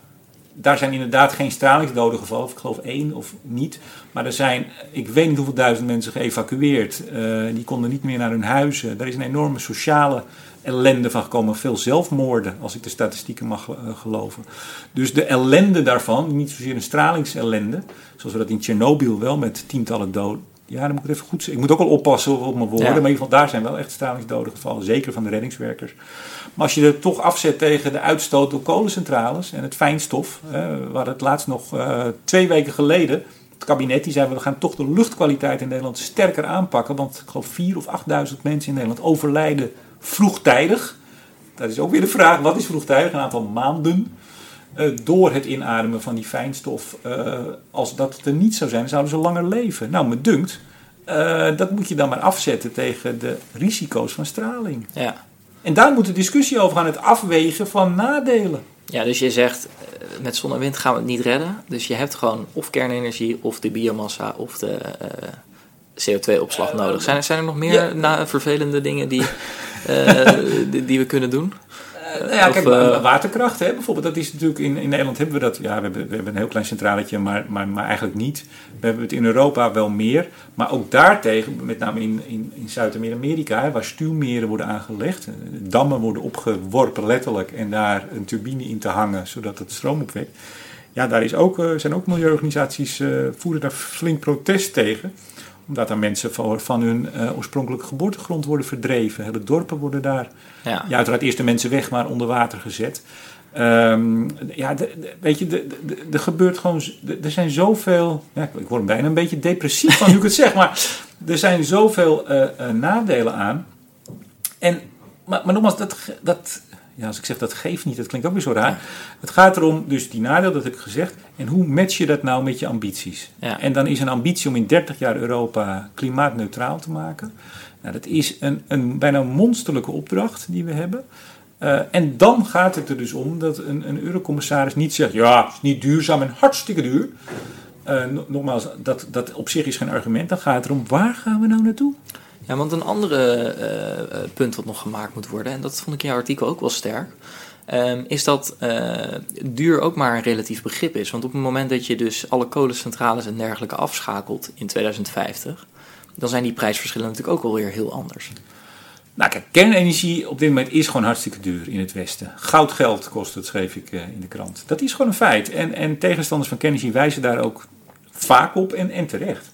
daar zijn inderdaad geen stralingsdoden gevallen, of ik geloof 1 of niet. Maar er zijn, ik weet niet hoeveel duizend mensen geëvacueerd. Die konden niet meer naar hun huizen. Er is een enorme sociale ellende van gekomen. Veel zelfmoorden, als ik de statistieken mag geloven. Dus de ellende daarvan, niet zozeer een stralingsellende, zoals we dat in Tsjernobyl wel met tientallen doden. Ja, dan moet ik het even goed zeggen. Ik moet ook wel oppassen op mijn woorden. Maar in ieder geval, daar zijn wel echt stralingsdoden gevallen. Zeker van de reddingswerkers. Maar als je het toch afzet tegen de uitstoot door kolencentrales en het fijnstof. We hadden het laatst nog 2 weken geleden. Het kabinet die zei, we gaan toch de luchtkwaliteit in Nederland sterker aanpakken. Want ik geloof 4.000 of 8.000 mensen in Nederland overlijden vroegtijdig. Dat is ook weer de vraag, wat is vroegtijdig? Een aantal maanden. Door het inademen van die fijnstof. Als dat er niet zou zijn, dan zouden ze langer leven. Nou, me dunkt, dat moet je dan maar afzetten tegen de risico's van straling. Ja. En daar moet de discussie over gaan, het afwegen van nadelen. Ja, dus je zegt, met zon en wind gaan we het niet redden. Dus je hebt gewoon of kernenergie, of de biomassa, of de CO2-opslag nodig. Zijn er nog meer vervelende dingen die we kunnen doen? Kijk, waterkracht, hè, bijvoorbeeld, dat is natuurlijk in Nederland hebben we dat. Ja, we hebben een heel klein centraletje, maar eigenlijk niet. We hebben het in Europa wel meer. Maar ook daartegen, met name in Zuid-Amerika, waar stuwmeren worden aangelegd. Dammen worden opgeworpen letterlijk en daar een turbine in te hangen, zodat het stroom opwekt. Ja, daar zijn ook milieuorganisaties voeren daar flink protest tegen. Omdat er mensen van hun oorspronkelijke geboortegrond worden verdreven. Hele dorpen worden daar, uiteraard eerst de mensen weg, maar onder water gezet. Weet je, er gebeurt gewoon, er zijn zoveel, ik word bijna een beetje depressief van hoe ik het zeg, maar er zijn zoveel nadelen aan. Maar nogmaals, als ik zeg dat geeft niet, dat klinkt ook weer zo raar. Het gaat erom, dus die nadeel, dat heb ik gezegd. En hoe match je dat nou met je ambities? Ja. En dan is een ambitie om in 30 jaar Europa klimaatneutraal te maken. Nou, dat is een bijna monsterlijke opdracht die we hebben. En dan gaat het er dus om dat een eurocommissaris niet zegt, ja, het is niet duurzaam en hartstikke duur. Nogmaals, dat op zich is geen argument. Dan gaat het erom, waar gaan we nou naartoe? Ja, want een andere punt wat nog gemaakt moet worden, en dat vond ik in jouw artikel ook wel sterk, is dat duur ook maar een relatief begrip is. Want op het moment dat je dus alle kolencentrales en dergelijke afschakelt in 2050, dan zijn die prijsverschillen natuurlijk ook alweer heel anders. Nou kijk, kernenergie op dit moment is gewoon hartstikke duur in het Westen. Goudgeld kost het, schreef ik in de krant. Dat is gewoon een feit. En tegenstanders van kernenergie wijzen daar ook vaak op en terecht.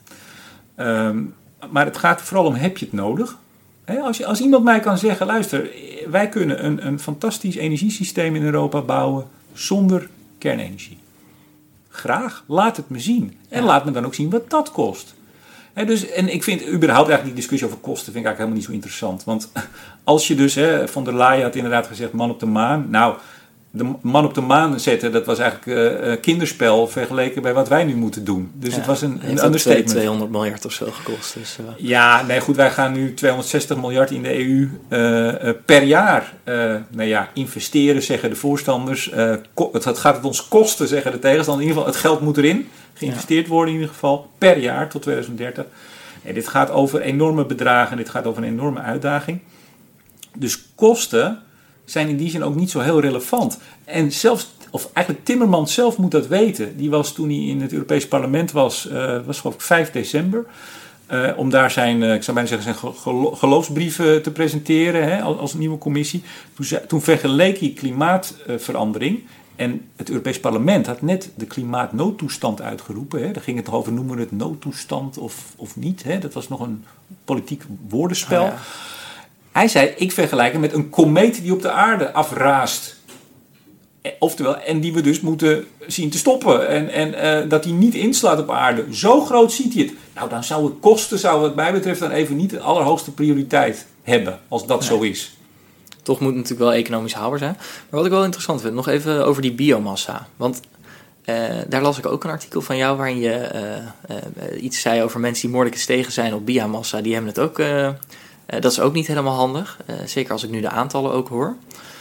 Maar het gaat vooral om, heb je het nodig? Als iemand mij kan zeggen, luister, wij kunnen een fantastisch energiesysteem in Europa bouwen zonder kernenergie. Graag, laat het me zien. En laat me dan ook zien wat dat kost. En ik vind überhaupt eigenlijk die discussie over kosten vind ik eigenlijk helemaal niet zo interessant. Want als je dus, Von der Leyen had inderdaad gezegd, man op de maan. Nou, de man op de maan zetten, dat was eigenlijk kinderspel vergeleken bij wat wij nu moeten doen. Dus het was een understatement. 200 miljard of zo gekost. Dus, Ja, nee goed, wij gaan nu 260 miljard in de EU per jaar investeren, zeggen de voorstanders. Het gaat het ons kosten, zeggen de tegenstanders. In ieder geval, het geld moet erin geïnvesteerd worden in ieder geval per jaar tot 2030. Nee, dit gaat over enorme bedragen, dit gaat over een enorme uitdaging. Dus kosten zijn in die zin ook niet zo heel relevant. En eigenlijk Timmermans zelf moet dat weten. Die was toen hij in het Europees Parlement was geloof ik 5 december. Om daar zijn geloofsbrieven te presenteren als nieuwe commissie. Toen vergeleek hij klimaatverandering. En het Europees Parlement had net de klimaatnoodtoestand uitgeroepen. Daar ging het toch over, noemen we het noodtoestand of niet. Dat was nog een politiek woordenspel. Oh ja. Hij zei, ik vergelijk het met een komeet die op de aarde afraast. Oftewel, en die we dus moeten zien te stoppen. En dat die niet inslaat op aarde. Zo groot ziet hij het. Nou, dan zou het kosten, wat mij betreft, dan even niet de allerhoogste prioriteit hebben. Als dat zo is. Toch moet het natuurlijk wel economisch haalbaar zijn. Maar wat ik wel interessant vind, nog even over die biomassa. Want daar las ik ook een artikel van jou waarin je iets zei over mensen die moordelijk tegen zijn op biomassa. Die hebben het ook... dat is ook niet helemaal handig. Zeker als ik nu de aantallen ook hoor.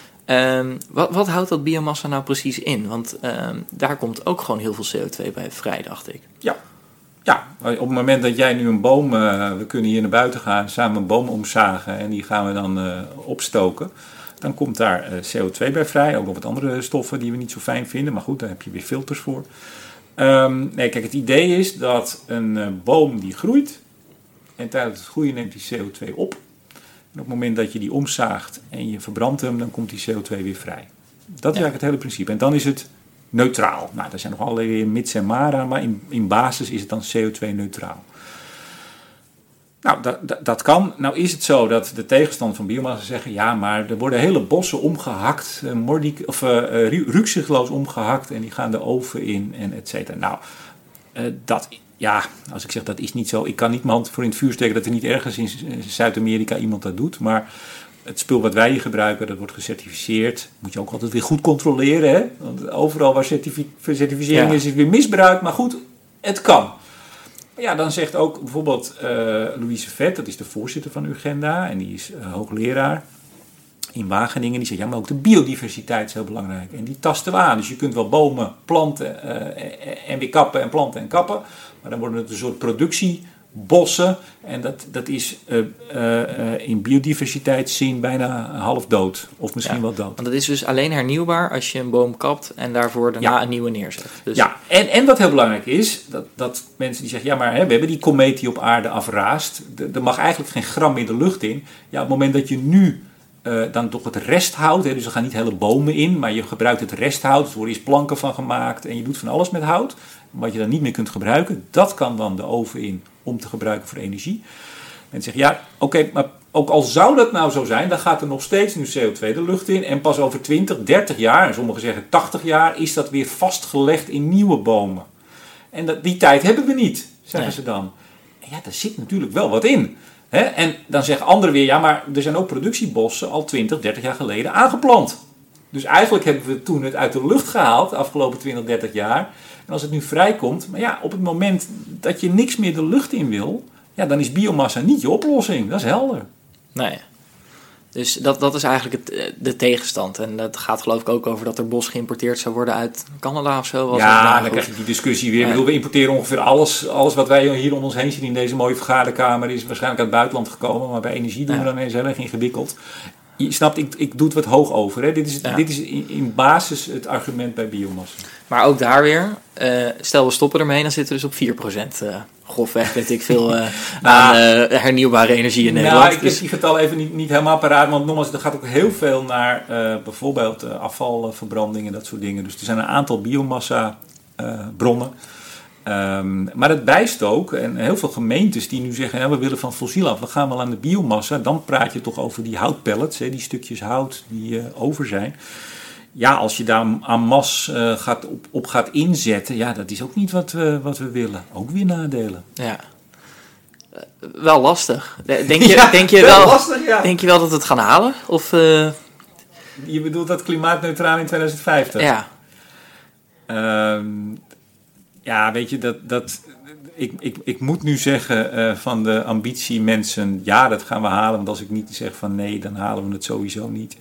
Wat houdt dat biomassa nou precies in? Want daar komt ook gewoon heel veel CO2 bij vrij, dacht ik. Ja, op het moment dat jij nu een boom... we kunnen hier naar buiten gaan, samen een boom omzagen en die gaan we dan opstoken. Dan komt daar CO2 bij vrij. Ook nog wat andere stoffen die we niet zo fijn vinden. Maar goed, daar heb je weer filters voor. Kijk, het idee is dat een boom die groeit. En tijdens het groeien neemt die CO2 op. En op het moment dat je die omzaagt en je verbrandt hem, dan komt die CO2 weer vrij. Dat is eigenlijk het hele principe. En dan is het neutraal. Nou, er zijn nog allerlei mits en maren, maar in basis is het dan CO2-neutraal. Nou, dat kan. Nou is het zo dat de tegenstander van biomassa zeggen, ja, maar er worden hele bossen omgehakt, rukzichtloos omgehakt en die gaan de oven in en et cetera. Nou, als ik zeg dat is niet zo, ik kan niet mijn hand voor in het vuur steken dat er niet ergens in Zuid-Amerika iemand dat doet, maar het spul wat wij hier gebruiken, dat wordt gecertificeerd. Moet je ook altijd weer goed controleren, hè? Want overal waar certificering is weer misbruik, maar goed, het kan. Ja, dan zegt ook bijvoorbeeld Louise Vet, dat is de voorzitter van Urgenda en die is hoogleraar in Wageningen. Die zegt, ja, maar ook de biodiversiteit is heel belangrijk. En die tasten we aan. Dus je kunt wel bomen planten en weer kappen en planten en kappen. Maar dan worden het een soort productiebossen. En dat is in biodiversiteitszin bijna half dood. Of misschien wel dood. Want dat is dus alleen hernieuwbaar als je een boom kapt en daarvoor daarna een nieuwe neerzet. Dus... Ja, en wat heel belangrijk is, dat mensen die zeggen, ja, maar we hebben die komeet die op aarde afraast. Er mag eigenlijk geen gram meer de lucht in. Ja, op het moment dat je nu dan toch het resthout, dus er gaan niet hele bomen in, maar je gebruikt het resthout, er worden eerst planken van gemaakt en je doet van alles met hout. Wat je dan niet meer kunt gebruiken, dat kan dan de oven in om te gebruiken voor energie. En zeggen, ja, oké, maar ook al zou dat nou zo zijn, dan gaat er nog steeds nu CO2 de lucht in en pas over 20, 30 jaar, en sommigen zeggen 80 jaar, is dat weer vastgelegd in nieuwe bomen. En die tijd hebben we niet, zeggen ze dan. En ja, daar zit natuurlijk wel wat in. He, en dan zeggen anderen weer, ja, maar er zijn ook productiebossen al 20, 30 jaar geleden aangeplant. Dus eigenlijk hebben we toen het uit de lucht gehaald, de afgelopen 20, 30 jaar. En als het nu vrijkomt, maar ja, op het moment dat je niks meer de lucht in wil, ja, dan is biomassa niet je oplossing. Dat is helder. Nee. Dus dat is eigenlijk de tegenstand. En dat gaat geloof ik ook over dat er bos geïmporteerd zou worden uit Canada of zo. Ja, dan krijg je die discussie weer. Ja. We importeren ongeveer alles wat wij hier om ons heen zien in deze mooie vergaderkamer is waarschijnlijk uit het buitenland gekomen. Maar bij energie doen we dan eens heel erg ingewikkeld. Je snapt, ik doe het wat hoog over. Hè? Dit is in basis het argument bij biomassa. Maar ook daar weer, stel we stoppen ermee, dan zitten we dus op 4%. Grofweg weet ik veel aan hernieuwbare energie in Nederland. Nou, ik heb die getallen even niet helemaal paraat, want nogmaals, er gaat ook heel veel naar bijvoorbeeld afvalverbranding en dat soort dingen. Dus er zijn een aantal biomassa bronnen. Maar het bijst ook, en heel veel gemeentes die nu zeggen, ja, we willen van fossiel af, we gaan wel aan de biomassa. Dan praat je toch over die houtpellets, die stukjes hout die over zijn. Ja, als je daar aan mas gaat inzetten, ja, dat is ook niet wat we willen. Ook weer nadelen. Ja. Wel lastig. Denk je wel dat we het gaan halen? Of, Je bedoelt dat klimaatneutraal in 2050? Ja. Ja, weet je, ik moet nu zeggen van de ambitie mensen, ja, dat gaan we halen. Want als ik niet zeg van nee, dan halen we het sowieso niet.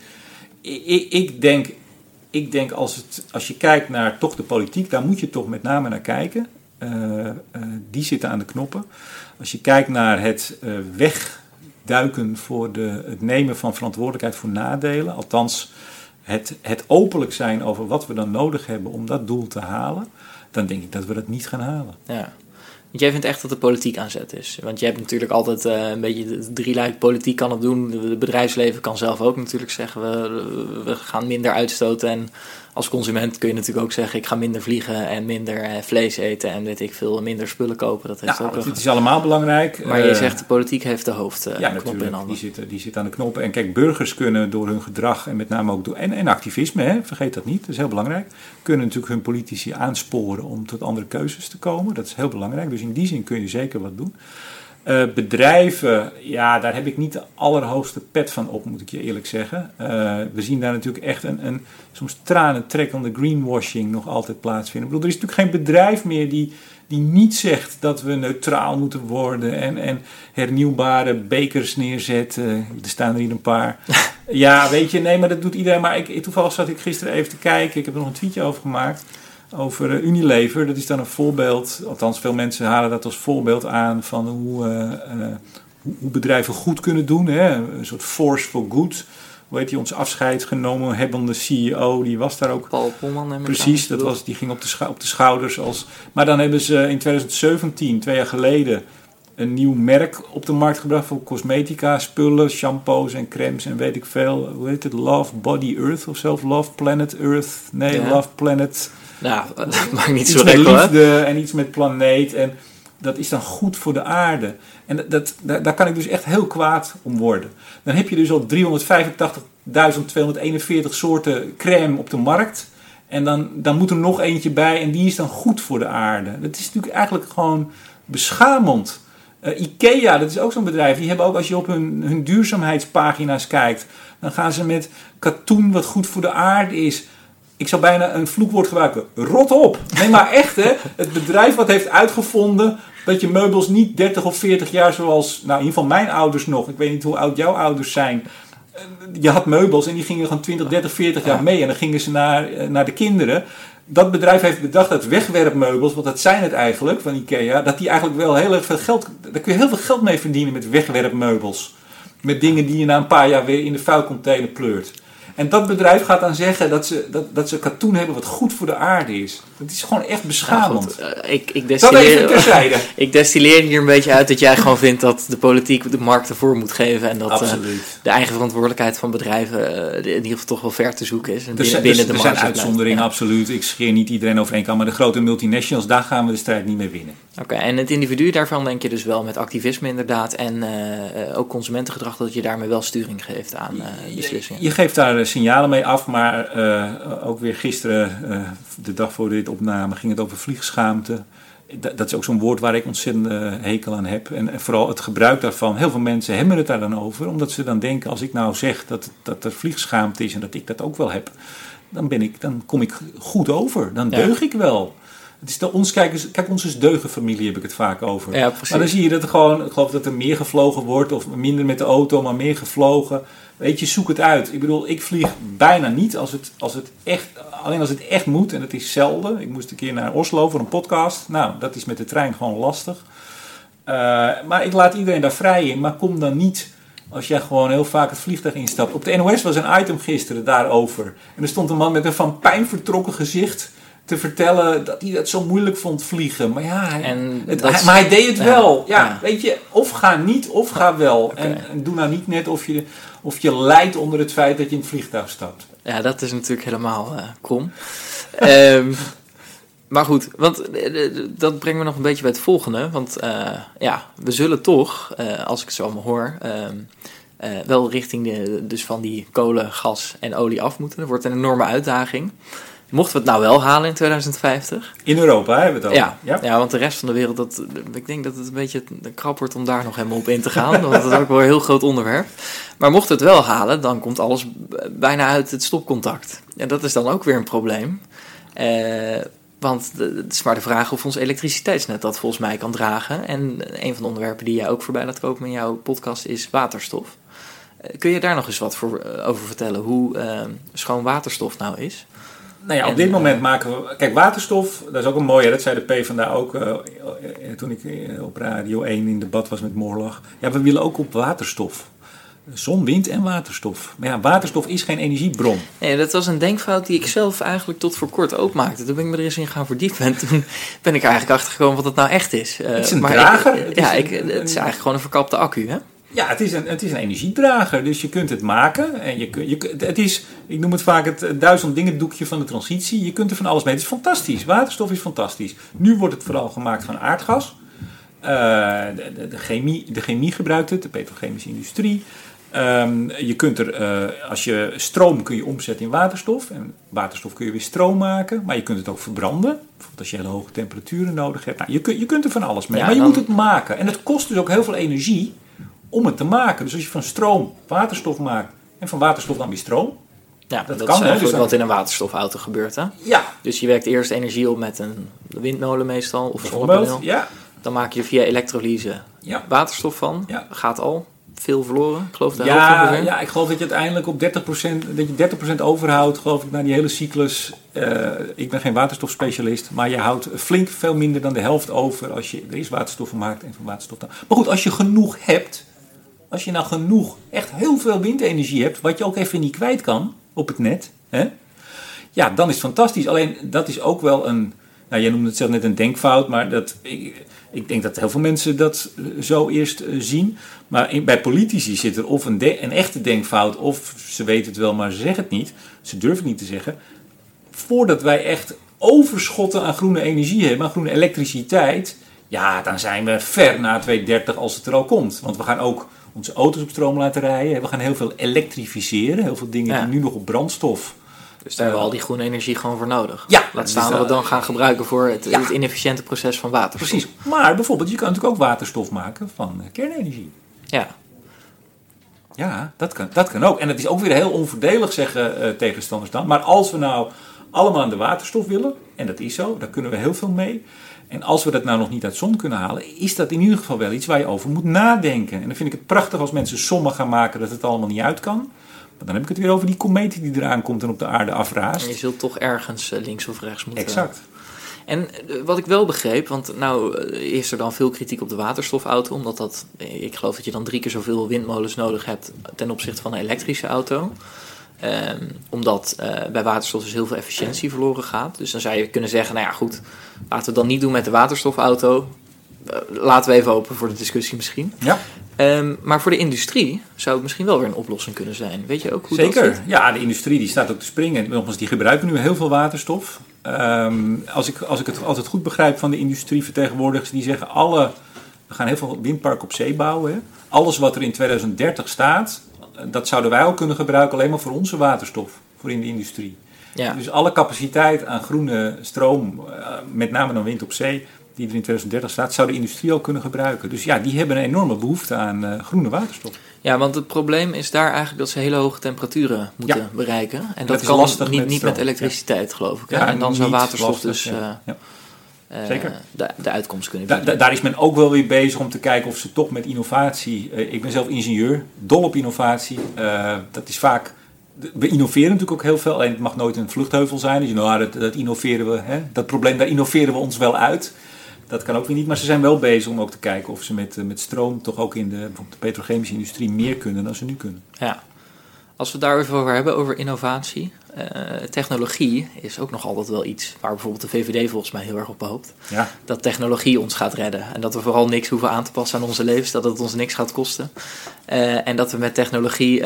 Ik denk als je kijkt naar toch de politiek, daar moet je toch met name naar kijken. Die zitten aan de knoppen. Als je kijkt naar het wegduiken voor het nemen van verantwoordelijkheid voor nadelen, althans het openlijk zijn over wat we dan nodig hebben om dat doel te halen, dan denk ik dat we dat niet gaan halen. Ja. Want jij vindt echt dat de politiek aan zet is. Want je hebt natuurlijk altijd een beetje de drieluik politiek kan het doen. Het bedrijfsleven kan zelf ook natuurlijk zeggen we gaan minder uitstoten. En als consument kun je natuurlijk ook zeggen ik ga minder vliegen en minder vlees eten en weet ik veel, minder spullen kopen. Dat heeft ook het is allemaal belangrijk. Maar je zegt de politiek heeft de hoofdknop in handen. Die zit aan de knoppen. En kijk, burgers kunnen door hun gedrag en met name ook door en activisme, hè, vergeet dat niet, dat is heel belangrijk, kunnen natuurlijk hun politici aansporen om tot andere keuzes te komen. Dat is heel belangrijk. Dus in die zin kun je zeker wat doen. Bedrijven, ja, daar heb ik niet de allerhoogste pet van op, moet ik je eerlijk zeggen. We zien daar natuurlijk echt een soms tranentrekkende greenwashing nog altijd plaatsvinden. Ik bedoel, er is natuurlijk geen bedrijf meer die niet zegt dat we neutraal moeten worden en hernieuwbare bekers neerzetten. Er staan er hier een paar. Ja, weet je, nee, maar dat doet iedereen. Maar toevallig zat ik gisteren even te kijken. Ik heb er nog een tweetje over gemaakt. Over Unilever, dat is dan een voorbeeld, althans veel mensen halen dat als voorbeeld aan van hoe bedrijven goed kunnen doen. Hè? Een soort force for good, hoe heet die, ons afscheid genomen hebbende CEO, die was daar ook. Paul Polman. Precies, die ging op de schouders. Maar dan hebben ze in 2017, 2 jaar geleden, een nieuw merk op de markt gebracht voor cosmetica, spullen, shampoos en crèmes en weet ik veel. Hoe heet het? Love Body Earth of zo? Love Planet Earth? Nee, ja. Love Planet. Nou, dat maakt niet zo iets met lekker, liefde hè? En iets met planeet. En dat is dan goed voor de aarde. En daar kan ik dus echt heel kwaad om worden. Dan heb je dus al 385.241 soorten crème op de markt. En dan moet er nog eentje bij en die is dan goed voor de aarde. Dat is natuurlijk eigenlijk gewoon beschamend. IKEA, dat is ook zo'n bedrijf. Die hebben ook, als je op hun duurzaamheidspagina's kijkt, dan gaan ze met katoen wat goed voor de aarde is. Ik zou bijna een vloekwoord gebruiken. Rot op! Nee, maar echt hè. Het bedrijf wat heeft uitgevonden dat je meubels niet 30 of 40 jaar zoals, nou in ieder geval mijn ouders nog. Ik weet niet hoe oud jouw ouders zijn. Je had meubels en die gingen gewoon 20, 30, 40 jaar mee. En dan gingen ze naar de kinderen. Dat bedrijf heeft bedacht dat wegwerpmeubels, want dat zijn het eigenlijk van IKEA, dat die eigenlijk wel heel erg veel geld, daar kun je heel veel geld mee verdienen met wegwerpmeubels. Met dingen die je na een paar jaar weer in de vuilcontainer pleurt. En dat bedrijf gaat dan zeggen dat ze katoen hebben wat goed voor de aarde is. Dat is gewoon echt beschamend. Nou goed, ik destilleer hier een beetje uit dat jij gewoon vindt dat de politiek de markt ervoor moet geven. En dat de eigen verantwoordelijkheid van bedrijven in ieder geval toch wel ver te zoeken is. En binnen de markt. Er zijn uitzonderingen, absoluut. Ik scheer niet iedereen over één kam. Maar de grote multinationals, daar gaan we de strijd niet mee winnen. Oké, en het individu daarvan denk je dus wel met activisme inderdaad. En ook consumentengedrag, dat je daarmee wel sturing geeft aan beslissingen. Je geeft daar signalen mee af, maar ook weer gisteren, de dag voor dit opname, ging het over vliegschaamte. Dat is ook zo'n woord waar ik ontzettend hekel aan heb. En vooral het gebruik daarvan. Heel veel mensen hebben het daar dan over, omdat ze dan denken, als ik nou zeg dat er vliegschaamte is en dat ik dat ook wel heb, dan kom ik goed over. Dan deug ik wel. Het is kijk, onze deugenfamilie heb ik het vaak over. Ja, precies. Maar dan zie je dat er gewoon, ik geloof dat er meer gevlogen wordt, of minder met de auto, maar meer gevlogen. Weet je, zoek het uit. Ik bedoel, ik vlieg bijna niet alleen als het echt moet, en dat is zelden. Ik moest een keer naar Oslo voor een podcast. Nou, dat is met de trein gewoon lastig. Maar ik laat iedereen daar vrij in, maar kom dan niet als jij gewoon heel vaak het vliegtuig instapt. Op de NOS was een item gisteren daarover. En er stond een man met een van pijn vertrokken gezicht te vertellen dat hij dat zo moeilijk vond vliegen. Maar ja, maar hij deed het wel. Ja, weet je, of ga niet, of ga wel. Okay. En doe nou niet net of je lijdt onder het feit dat je in het vliegtuig stapt. Ja, dat is natuurlijk helemaal krom. Maar goed, want dat brengt me nog een beetje bij het volgende. Want we zullen toch, als ik het zo allemaal hoor, wel richting dus van die kolen, gas en olie af moeten. Dat wordt een enorme uitdaging. Mochten we het nou wel halen in 2050? In Europa hebben we het al. Ja, want de rest van de wereld, ik denk dat het een beetje krap wordt om daar nog helemaal op in te gaan. Want dat is ook wel een heel groot onderwerp. Maar mochten we het wel halen, dan komt alles bijna uit het stopcontact. En dat is dan ook weer een probleem. Want het is maar de vraag of ons elektriciteitsnet dat volgens mij kan dragen. En een van de onderwerpen die jij ook voorbij laat komen in jouw podcast is waterstof. Kun je daar nog eens wat over vertellen? Hoe schoon waterstof nou is? Nou ja, op dit moment maken we... Kijk, waterstof, dat is ook een mooie... Dat zei de PvdA ook toen ik op Radio 1 in debat was met Moorlag. Ja, we willen ook op waterstof. Zon, wind en waterstof. Maar ja, waterstof is geen energiebron. Nee, dat was een denkfout die ik zelf eigenlijk tot voor kort ook maakte. Toen ben ik me er eens in gaan verdiepen. En toen ben ik er eigenlijk achter gekomen wat het nou echt is. Het is een drager. Het is eigenlijk gewoon een verkapte accu, hè? Ja, het is een energiedrager, dus je kunt het maken. En het is, ik noem het vaak het 1000 dingen doekje van de transitie. Je kunt er van alles mee. Het is fantastisch. Waterstof is fantastisch. Nu wordt het vooral gemaakt van aardgas. De chemie gebruikt het, de petrochemische industrie. Je kunt als je stroom kun je omzetten in waterstof. En waterstof kun je weer stroom maken. Maar je kunt het ook verbranden. Bijvoorbeeld als je hele hoge temperaturen nodig hebt. Nou, je kunt er van alles mee. Ja, maar je moet het maken. En het kost dus ook heel veel energie om het te maken. Dus als je van stroom waterstof maakt en van waterstof dan weer stroom. Ja, dat kan, is eigenlijk wat in een waterstofauto gebeurt, hè? Ja. Dus je werkt eerst energie op met een windmolen meestal of een zonnepaneel. Ja. Dan maak je via elektrolyse waterstof van. Ja. Gaat al veel verloren. Ik geloof de helft ongeveer. Ja, ik geloof dat je uiteindelijk op 30% overhoudt, geloof ik, naar die hele cyclus. Ik ben geen waterstofspecialist, maar je houdt flink veel minder dan de helft over als je er is waterstof van maakt en van waterstof dan. Maar goed, als je genoeg hebt, Als je nou genoeg, echt heel veel windenergie hebt, wat je ook even niet kwijt kan op het net, hè? Ja, dan is het fantastisch. Alleen dat is ook wel jij noemde het zelf net een denkfout, maar ik denk dat heel veel mensen dat zo eerst zien. Maar bij politici zit er of een echte denkfout, of ze weten het wel, maar ze zeggen het niet. Ze durven het niet te zeggen. Voordat wij echt overschotten aan groene energie hebben, aan groene elektriciteit, ja, dan zijn we ver na 2030 als het er al komt. Want we gaan ook onze auto's op stroom laten rijden. We gaan heel veel elektrificeren. Heel veel dingen die nu nog op brandstof. Dus daar hebben we al die groene energie gewoon voor nodig. Ja. Laat staan dat we dan gaan gebruiken voor het inefficiënte proces van waterstof. Precies. Maar bijvoorbeeld, je kan natuurlijk ook waterstof maken van kernenergie. Ja. Ja, dat kan ook. En het is ook weer heel onvoordelig, zeggen tegenstanders dan. Maar als we nou allemaal aan de waterstof willen, en dat is zo, daar kunnen we heel veel mee. En als we dat nou nog niet uit zon kunnen halen, is dat in ieder geval wel iets waar je over moet nadenken. En dan vind ik het prachtig als mensen sommen gaan maken dat het allemaal niet uit kan. Maar dan heb ik het weer over die komeet die eraan komt en op de aarde afraast. En je zult toch ergens links of rechts moeten. Exact. En wat ik wel begreep, want nou is er dan veel kritiek op de waterstofauto, omdat ik geloof dat je dan 3 keer zoveel windmolens nodig hebt ten opzichte van een elektrische auto. Omdat bij waterstof dus heel veel efficiëntie verloren gaat. Dus dan zou je kunnen zeggen, nou ja goed, laten we het dan niet doen met de waterstofauto. Laten we even open voor de discussie misschien. Ja. Maar voor de industrie zou het misschien wel weer een oplossing kunnen zijn. Weet je ook hoe Zeker. dat zit? Ja, de industrie die staat ook te springen. Nogmaals, die gebruiken nu heel veel waterstof. Als ik het altijd goed begrijp van de industrievertegenwoordigers, die zeggen we gaan heel veel windparken op zee bouwen. Hè. Alles wat er in 2030 staat, dat zouden wij ook kunnen gebruiken alleen maar voor onze waterstof, voor in de industrie. Ja. Dus alle capaciteit aan groene stroom, met name dan wind op zee, die er in 2030 staat, zou de industrie ook kunnen gebruiken. Dus ja, die hebben een enorme behoefte aan groene waterstof. Ja, want het probleem is daar eigenlijk dat ze hele hoge temperaturen moeten bereiken. En dat is kan lastig niet met elektriciteit, geloof ik. Hè? Ja, en dan zou waterstof lastig, dus Zeker. De uitkomst kunnen bieden. Daar is men ook wel weer bezig om te kijken of ze toch met innovatie... ik ben zelf ingenieur, dol op innovatie. Dat is vaak... We innoveren natuurlijk ook heel veel. Alleen het mag nooit een vluchtheuvel zijn. Dus dat innoveren we. Hè? Dat probleem, daar innoveren we ons wel uit. Dat kan ook weer niet. Maar ze zijn wel bezig om ook te kijken of ze met stroom... toch ook in bijvoorbeeld de petrochemische industrie meer kunnen dan ze nu kunnen. Ja. Als we het daar even over hebben, over innovatie. Technologie is ook nog altijd wel iets waar bijvoorbeeld de VVD volgens mij heel erg op hoopt. Ja. Dat technologie ons gaat redden. En dat we vooral niks hoeven aan te passen aan onze levens. Dat het ons niks gaat kosten. En dat we met technologie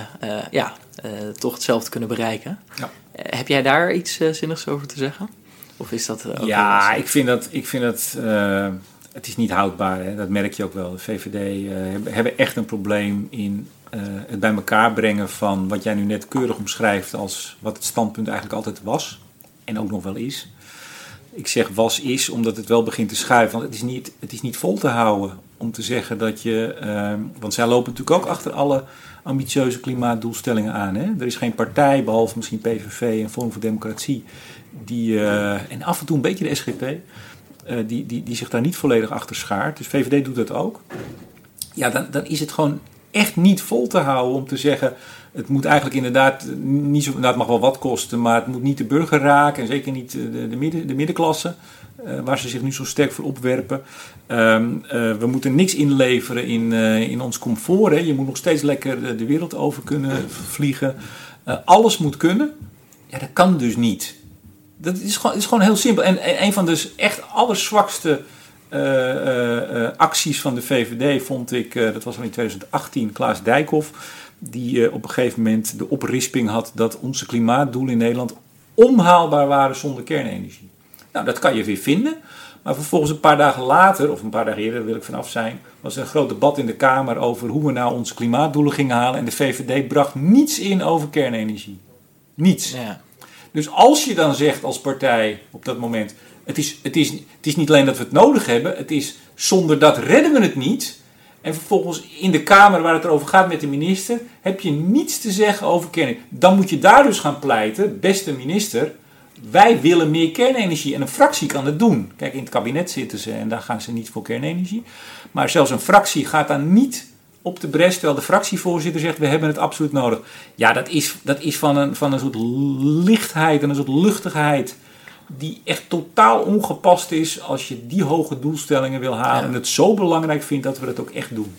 toch hetzelfde kunnen bereiken. Ja. Heb jij daar iets zinnigs over te zeggen? Of is dat ook ik vind dat het is niet houdbaar. Hè? Dat merk je ook wel. De VVD hebben echt een probleem in het bij elkaar brengen van wat jij nu net keurig omschrijft als wat het standpunt eigenlijk altijd was. En ook nog wel is. Ik zeg is omdat het wel begint te schuiven. Want het is niet vol te houden om te zeggen dat je... want zij lopen natuurlijk ook achter alle ambitieuze klimaatdoelstellingen aan. Hè? Er is geen partij, behalve misschien PVV en Forum voor Democratie... en af en toe een beetje de SGP... die zich daar niet volledig achter schaart. Dus VVD doet dat ook. Ja, dan is het gewoon echt niet vol te houden om te zeggen... het moet eigenlijk inderdaad niet zo... Nou, het mag wel wat kosten, maar het moet niet de burger raken... en zeker niet de middenklasse... waar ze zich nu zo sterk voor opwerpen. We moeten niks inleveren in ons comfort. Hè. Je moet nog steeds lekker de wereld over kunnen vliegen. Alles moet kunnen. Ja, dat kan dus niet. Dat is gewoon heel simpel. En een van de echt allerzwakste acties van de VVD vond ik... dat was al in 2018, Klaas Dijkhoff... die op een gegeven moment de oprisping had... dat onze klimaatdoelen in Nederland onhaalbaar waren zonder kernenergie. Nou, dat kan je weer vinden. Maar vervolgens een paar dagen later, of een paar dagen eerder, daar wil ik vanaf zijn... was er een groot debat in de Kamer over hoe we nou onze klimaatdoelen gingen halen. En de VVD bracht niets in over kernenergie. Niets. Ja. Dus als je dan zegt als partij op dat moment... Het is niet alleen dat we het nodig hebben, het is zonder dat redden we het niet. En vervolgens in de Kamer waar het erover gaat met de minister... heb je niets te zeggen over kernenergie. Dan moet je daar dus gaan pleiten, beste minister... wij willen meer kernenergie en een fractie kan het doen. Kijk, in het kabinet zitten ze en daar gaan ze niet voor kernenergie. Maar zelfs een fractie gaat dan niet op de bres... terwijl de fractievoorzitter zegt, we hebben het absoluut nodig. Ja, dat is van een soort lichtheid en een soort luchtigheid... die echt totaal ongepast is als je die hoge doelstellingen wil halen... en het zo belangrijk vindt dat we dat ook echt doen.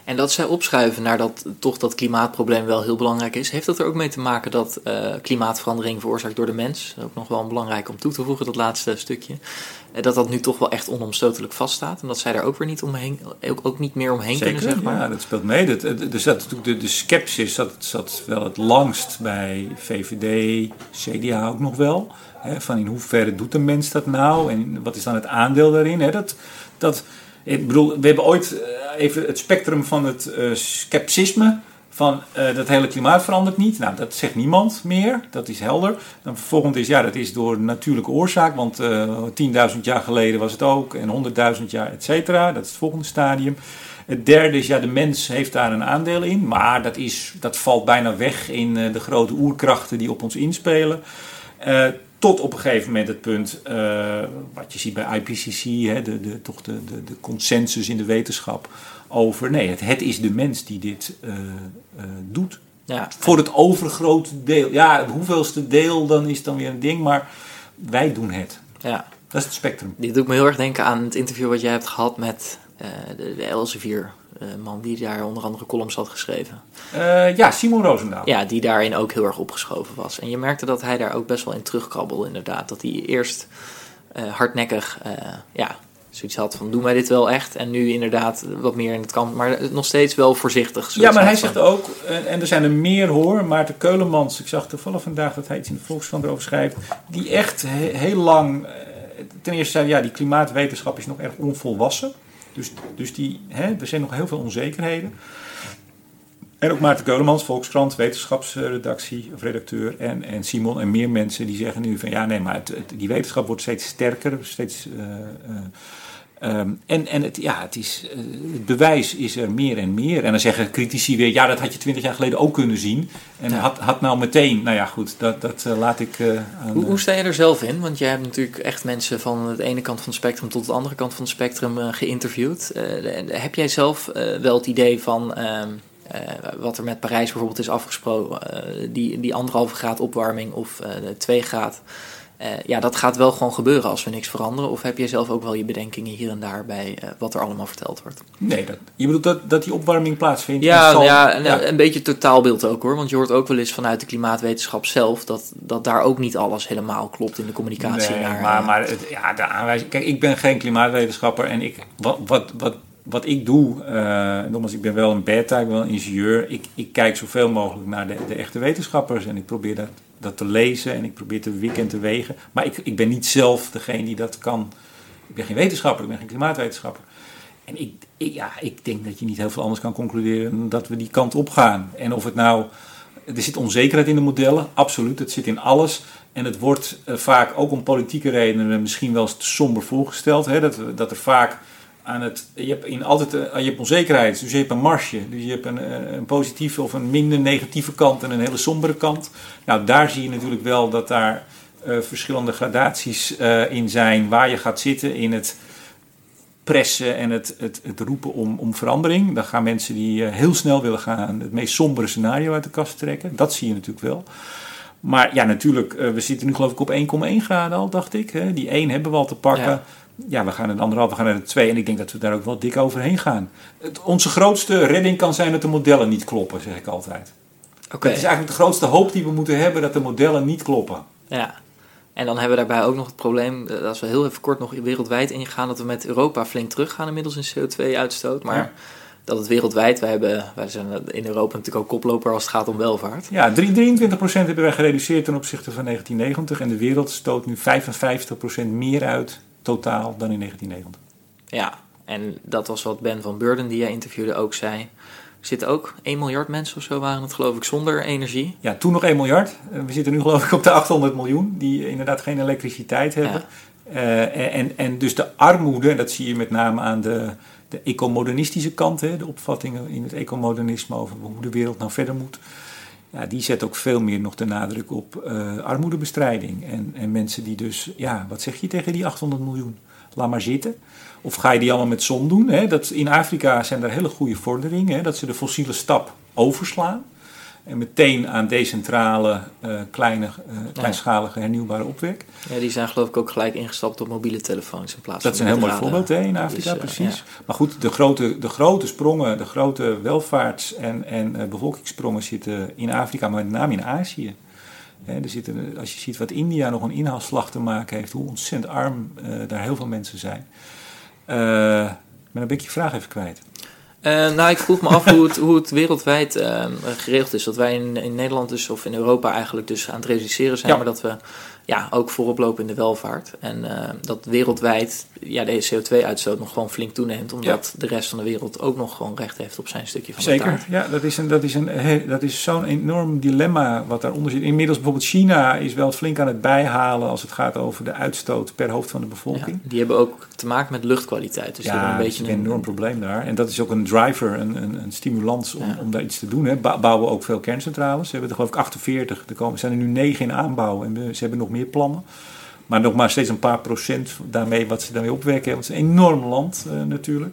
En dat zij opschuiven naar dat klimaatprobleem wel heel belangrijk is. Heeft dat er ook mee te maken dat klimaatverandering veroorzaakt door de mens? Ook nog wel belangrijk om toe te voegen, dat laatste stukje. Dat nu toch wel echt onomstotelijk vaststaat. En dat zij daar ook weer ook niet meer omheen Zeker, kunnen, zeg maar. Ja, dat speelt mee. Er zat natuurlijk de scepsis zat wel het langst bij VVD, CDA ook nog wel. Hè, van in hoeverre doet een mens dat nou? En wat is dan het aandeel daarin? Hè? Ik bedoel, we hebben ooit even het spectrum van het scepticisme van dat hele klimaat verandert niet. Nou, dat zegt niemand meer. Dat is helder. Dan vervolgens is, dat is door natuurlijke oorzaak. Want 10.000 jaar geleden was het ook. En 100.000 jaar, et cetera. Dat is het volgende stadium. Het derde is, de mens heeft daar een aandeel in. Maar dat valt bijna weg in de grote oerkrachten die op ons inspelen. Tot op een gegeven moment het punt, wat je ziet bij IPCC, de consensus in de wetenschap over, het is de mens die dit doet. Ja. Voor het overgrote deel. Ja, het hoeveelste deel dan is dan weer een ding, maar wij doen het. Ja. Dat is het spectrum. Dit doet me heel erg denken aan het interview wat jij hebt gehad met de Elsevier. Man die daar onder andere columns had geschreven. Simon Roosendaal. Ja, die daarin ook heel erg opgeschoven was. En je merkte dat hij daar ook best wel in terugkrabbelde, inderdaad. Dat hij eerst hardnekkig zoiets had van, doen wij dit wel echt? En nu inderdaad wat meer in het kant, maar nog steeds wel voorzichtig. Ja, maar hij zegt ook, en er zijn er meer hoor, Maarten Keulemans, ik zag toevallig vandaag dat hij iets in de Volkskrant erover schrijft, die echt heel lang, ten eerste zei, die klimaatwetenschap is nog erg onvolwassen. Dus er zijn nog heel veel onzekerheden. En ook Maarten Keulemans, Volkskrant, wetenschapsredactie of redacteur. En Simon en meer mensen die zeggen nu van maar die wetenschap wordt steeds sterker. Steeds, het bewijs is er meer en meer. En dan zeggen critici weer, dat had je 20 jaar geleden ook kunnen zien. En had nou meteen, dat laat ik aan... Hoe sta je er zelf in? Want jij hebt natuurlijk echt mensen van de ene kant van het spectrum tot de andere kant van het spectrum geïnterviewd. Heb jij zelf wel het idee van... wat er met Parijs bijvoorbeeld is afgesproken, die 1,5 graad opwarming of 2 graad. Dat gaat wel gewoon gebeuren als we niks veranderen. Of heb je zelf ook wel je bedenkingen hier en daar bij wat er allemaal verteld wordt? Nee, je bedoelt dat die opwarming plaatsvindt? Een beetje totaalbeeld ook hoor. Want je hoort ook wel eens vanuit de klimaatwetenschap zelf dat daar ook niet alles helemaal klopt in de communicatie. Nee, maar de aanwijzing... Kijk, ik ben geen klimaatwetenschapper en wat ik doe, nogmaals, ik ben wel een beta, ik ben wel een ingenieur. Ik kijk zoveel mogelijk naar de echte wetenschappers en ik probeer dat te lezen en ik probeer te wikken en te wegen. Maar ik ben niet zelf degene die dat kan. Ik ben geen wetenschapper, ik ben geen klimaatwetenschapper. En ik denk dat je niet heel veel anders kan concluderen dan dat we die kant op gaan. En of het nou... Er zit onzekerheid in de modellen, absoluut, het zit in alles. En het wordt vaak ook om politieke redenen misschien wel eens te somber voorgesteld. Hè, dat er vaak... Je hebt onzekerheid, dus je hebt een marge. Dus je hebt een positieve of een minder negatieve kant en een hele sombere kant. Nou, daar zie je natuurlijk wel dat daar verschillende gradaties in zijn waar je gaat zitten in het pressen en het roepen om verandering. Dan gaan mensen die heel snel willen gaan het meest sombere scenario uit de kast trekken. Dat zie je natuurlijk wel. Maar natuurlijk, we zitten nu geloof ik op 1,1 graden al, dacht ik. Hè? Die 1 hebben we al te pakken. Ja, we gaan naar de 1,5, we gaan naar de 2 en ik denk dat we daar ook wel dik overheen gaan. Onze grootste redding kan zijn dat de modellen niet kloppen, zeg ik altijd. Okay. Het is eigenlijk de grootste hoop die we moeten hebben, dat de modellen niet kloppen. Ja, en dan hebben we daarbij ook nog het probleem, als we heel even kort nog wereldwijd ingaan, dat we met Europa flink teruggaan inmiddels in CO2-uitstoot. Maar dat het wereldwijd, wij zijn in Europa natuurlijk ook koploper als het gaat om welvaart. Ja, 23% hebben wij gereduceerd ten opzichte van 1990 en de wereld stoot nu 55% meer uit totaal dan in 1990. Ja, en dat was wat Ben van Beurden, die jij interviewde, ook zei. Er zitten ook 1 miljard mensen of zo, waren het geloof ik, zonder energie. Ja, toen nog 1 miljard. We zitten nu geloof ik op de 800 miljoen die inderdaad geen elektriciteit hebben. Ja. En dus de armoede, dat zie je met name aan de ecomodernistische kant, hè, de opvattingen in het ecomodernisme over hoe de wereld nou verder moet. Ja, die zet ook veel meer nog de nadruk op armoedebestrijding. En mensen die dus, wat zeg je tegen die 800 miljoen? Laat maar zitten. Of ga je die allemaal met zon doen? Hè? In Afrika zijn er hele goede vorderingen, hè? Dat ze de fossiele stap overslaan. En meteen aan decentrale, kleinschalige hernieuwbare opwek. Ja, die zijn geloof ik ook gelijk ingestapt op mobiele telefoons in plaats van... Dat is een heel mooi voorbeeld in Afrika, dus, precies. Ja. Maar goed, de grote sprongen, de grote welvaarts- en bevolkingssprongen zitten in Afrika, maar met name in Azië. Als je ziet wat India nog een inhaalslag te maken heeft, hoe ontzettend arm daar heel veel mensen zijn. Maar dan ben ik je vraag even kwijt. Ik vroeg me af hoe het wereldwijd geregeld is. Dat wij in Nederland dus, of in Europa eigenlijk dus aan het reduceren zijn, maar dat we ook voorop lopen in de welvaart. En dat wereldwijd de CO2-uitstoot nog gewoon flink toeneemt, omdat de rest van de wereld ook nog gewoon recht heeft op zijn stukje van de taart. Zeker, ja, dat is zo'n enorm dilemma wat daaronder zit. Inmiddels bijvoorbeeld China is wel flink aan het bijhalen als het gaat over de uitstoot per hoofd van de bevolking. Ja, die hebben ook te maken met luchtkwaliteit. Dus dat is een enorm probleem daar. En dat is ook een driver, een stimulans om daar iets te doen. Hè. Bouwen ook veel kerncentrales. Ze hebben er geloof ik 48. Er zijn er nu 9 in aanbouw en ze hebben nog meer plannen. Maar nog maar steeds een paar procent daarmee wat ze daarmee opwekken. Want het is een enorm land natuurlijk.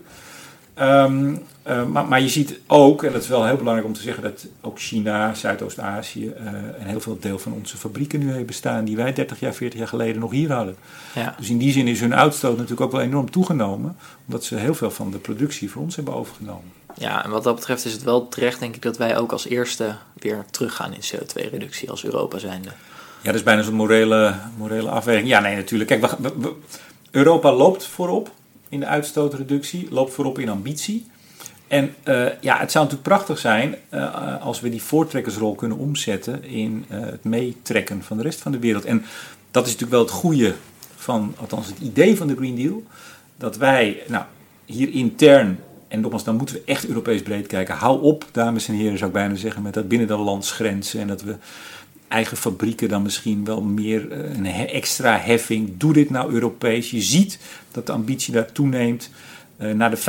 Maar je ziet ook, en dat is wel heel belangrijk om te zeggen, dat ook China, Zuidoost-Azië een heel veel deel van onze fabrieken nu heeft bestaan die wij 30 jaar, 40 jaar geleden nog hier hadden. Ja. Dus in die zin is hun uitstoot natuurlijk ook wel enorm toegenomen, omdat ze heel veel van de productie voor ons hebben overgenomen. Ja, en wat dat betreft is het wel terecht, denk ik, dat wij ook als eerste weer teruggaan in CO2-reductie als Europa zijnde. Ja, dat is bijna zo'n morele afweging. Ja, nee, natuurlijk. Kijk, Europa loopt voorop in de uitstootreductie, loopt voorop in ambitie. En het zou natuurlijk prachtig zijn als we die voortrekkersrol kunnen omzetten in het meetrekken van de rest van de wereld. En dat is natuurlijk wel het goede van, althans het idee van de Green Deal, dat wij hier intern, en nogmaals, dan moeten we echt Europees breed kijken. Hou op, dames en heren, zou ik bijna zeggen, met dat binnen de landsgrenzen en dat we eigen fabrieken dan misschien wel meer een extra heffing. Doe dit nou Europees. Je ziet dat de ambitie daar toeneemt naar de 55%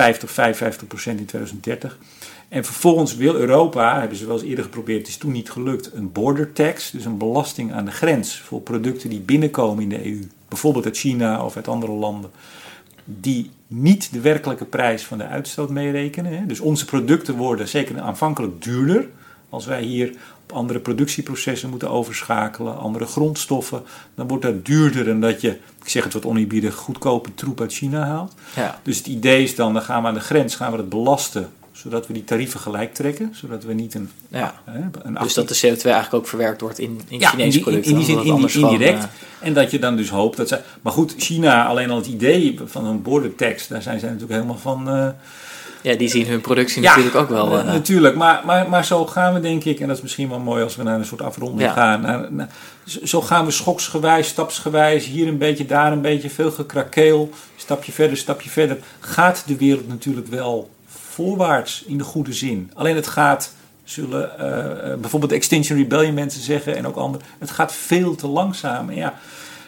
in 2030. En vervolgens wil Europa, hebben ze wel eens eerder geprobeerd, het is toen niet gelukt, een border tax, dus een belasting aan de grens voor producten die binnenkomen in de EU. Bijvoorbeeld uit China of uit andere landen. Die niet de werkelijke prijs van de uitstoot meerekenen. Hè. Dus onze producten worden zeker aanvankelijk duurder. Als wij hier op andere productieprocessen moeten overschakelen, andere grondstoffen, dan wordt dat duurder dan dat je, ik zeg het wat oneerbiedig, goedkope troep uit China haalt. Ja. Dus het idee is dan gaan we aan de grens, gaan we het belasten, zodat we die tarieven gelijk trekken, zodat we niet een dus dat de CO2 eigenlijk ook verwerkt wordt in Chinese producten. In die zin indirect. En dat je dan dus hoopt dat zij. Maar goed, China, alleen al het idee van een border tax, daar zijn zij natuurlijk helemaal van. Ja, die zien hun productie natuurlijk ook wel. Natuurlijk, maar zo gaan we, denk ik, en dat is misschien wel mooi als we naar een soort afronding gaan. Zo gaan we schoksgewijs, stapsgewijs, hier een beetje, daar een beetje, veel gekrakeel, stapje verder. Gaat de wereld natuurlijk wel voorwaarts in de goede zin. Alleen het gaat, zullen bijvoorbeeld de Extinction Rebellion mensen zeggen en ook anderen, het gaat veel te langzaam. En ja,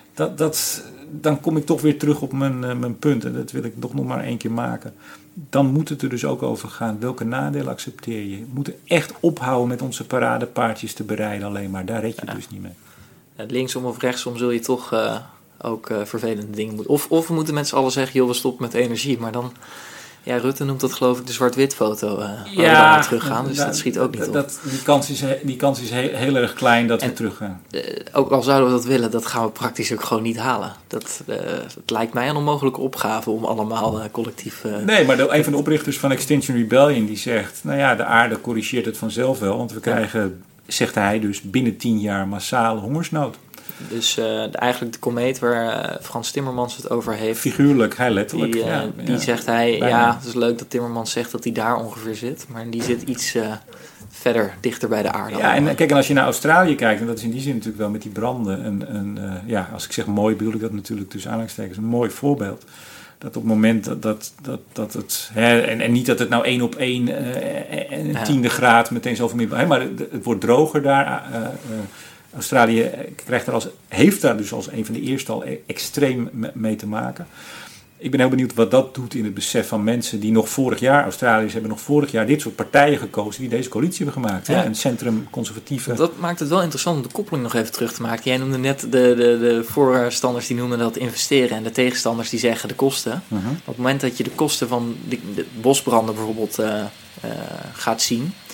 dan kom ik toch weer terug op mijn punt en dat wil ik nog maar 1 keer maken. Dan moet het er dus ook over gaan. Welke nadelen accepteer je? We moeten echt ophouden met onze paradepaardjes te bereiden alleen maar. Daar red je dus niet mee. Ja, linksom of rechtsom zul je toch ook vervelende dingen moeten. Of we moeten met z'n allen zeggen, joh, we stoppen met energie. Maar dan, Rutte noemt dat geloof ik de zwart-wit foto waar we dan naar teruggaan. Dus dat schiet ook niet op. Die kans is heel erg klein dat we teruggaan. Ook al zouden we dat willen, dat gaan we praktisch ook gewoon niet halen. Het lijkt mij een onmogelijke opgave om allemaal collectief... Nee, maar een van de oprichters van Extinction Rebellion die zegt, de aarde corrigeert het vanzelf wel. Want we krijgen, zegt hij dus, binnen 10 jaar massale hongersnood. Dus eigenlijk de komeet waar Frans Timmermans het over heeft. Figuurlijk, hij letterlijk. Die zegt hij, het is leuk dat Timmermans zegt dat hij daar ongeveer zit. Maar die zit iets verder, dichter bij de aarde. Ja, en kijk, en als je naar Australië kijkt, en dat is in die zin natuurlijk wel met die branden. Als ik zeg mooi, bedoel ik dat natuurlijk tussen aanhalingstekens, een mooi voorbeeld. Dat op het moment dat het... En niet dat het nou 1 op 1 een tiende graad meteen zoveel meer... Maar het wordt droger daar... Australië heeft daar dus als een van de eerste al extreem mee te maken. Ik ben heel benieuwd wat dat doet in het besef van mensen die nog vorig jaar, Australiërs hebben nog vorig jaar dit soort partijen gekozen die deze coalitie hebben gemaakt. Ja. Een centrum-conservatieve. Dat maakt het wel interessant om de koppeling nog even terug te maken. Jij noemde net de voorstanders die noemen dat investeren en de tegenstanders die zeggen de kosten. Uh-huh. Op het moment dat je de kosten van de bosbranden bijvoorbeeld gaat zien,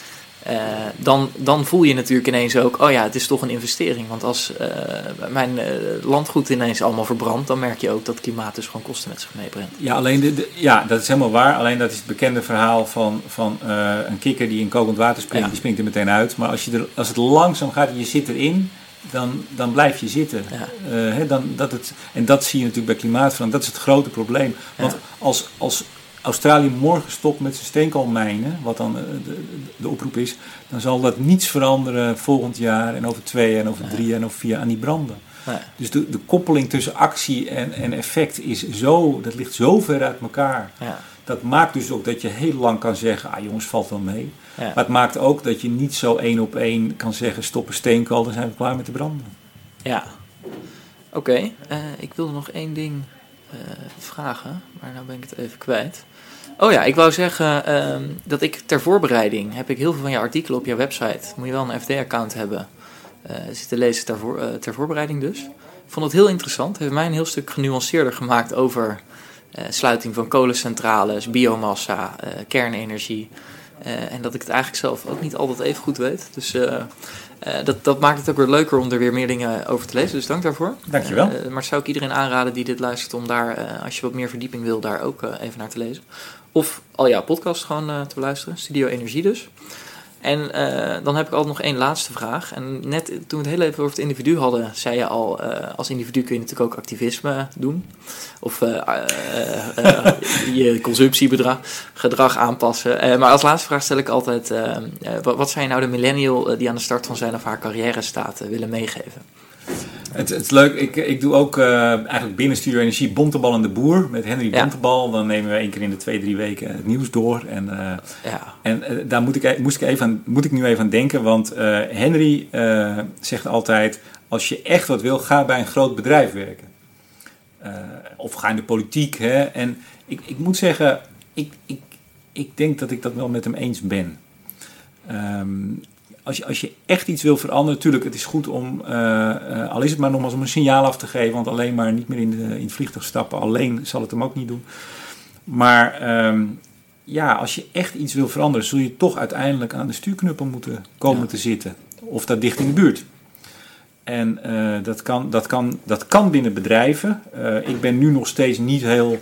Dan voel je natuurlijk ineens ook, het is toch een investering. Want als mijn landgoed ineens allemaal verbrandt, dan merk je ook dat het klimaat dus gewoon kosten met zich meebrengt. Ja, alleen dat is helemaal waar. Alleen dat is het bekende verhaal van een kikker die in kokend water springt, die springt er meteen uit. Maar als het langzaam gaat en je zit erin, dan blijf je zitten. Ja. En dat zie je natuurlijk bij klimaatverandering. Dat is het grote probleem. Want als Australië morgen stopt met zijn steenkoolmijnen, wat dan de oproep is, dan zal dat niets veranderen volgend jaar en over 2 en over 3 en over 4 aan die branden. Nee. Dus de koppeling tussen actie en effect dat ligt zo ver uit elkaar. Ja. Dat maakt dus ook dat je heel lang kan zeggen, jongens, valt wel mee. Ja. Maar het maakt ook dat je niet zo 1 op 1 kan zeggen, stoppen steenkool, dan zijn we klaar met de branden. Ja, oké. Ik wilde nog 1 ding vragen, maar nou ben ik het even kwijt. Ik wou zeggen dat ik ter voorbereiding heb ik heel veel van je artikelen op jouw website. Moet je wel een FD-account hebben. Zitten lezen ter voorbereiding dus. Ik vond het heel interessant. Het heeft mij een heel stuk genuanceerder gemaakt over sluiting van kolencentrales, biomassa, kernenergie. En dat ik het eigenlijk zelf ook niet altijd even goed weet. Dus dat maakt het ook weer leuker om er weer meer dingen over te lezen. Dus dank daarvoor. Dankjewel. Maar zou ik iedereen aanraden die dit luistert om daar, als je wat meer verdieping wil, daar ook even naar te lezen. Of al jouw podcast gewoon te beluisteren. Studio Energie dus. En dan heb ik altijd nog 1 laatste vraag. En net toen we het heel even over het individu hadden, zei je al, als individu kun je natuurlijk ook activisme doen. Of je consumptiegedrag aanpassen. Maar als laatste vraag stel ik altijd, wat zou je nou de millennial die aan de start van zijn of haar carrière staat willen meegeven? Het is leuk, ik doe ook eigenlijk binnen Studio Energie Bontebal en de Boer met Henry Bontebal. Dan nemen we 1 keer in de 2-3 weken het nieuws door. En daar moet ik nu even aan denken, want Henry zegt altijd, als je echt wat wil, ga bij een groot bedrijf werken. Of ga in de politiek. Hè? En ik moet zeggen, ik denk dat ik dat wel met hem eens ben. Als je echt iets wil veranderen, natuurlijk, het is goed om, al is het maar nogmaals om een signaal af te geven, want alleen maar niet meer in het vliegtuig stappen, alleen zal het hem ook niet doen. Maar als je echt iets wil veranderen, zul je toch uiteindelijk aan de stuurknuppel moeten komen te zitten. Of dat dicht in de buurt. En dat kan binnen bedrijven. Ik ben nu nog steeds niet heel...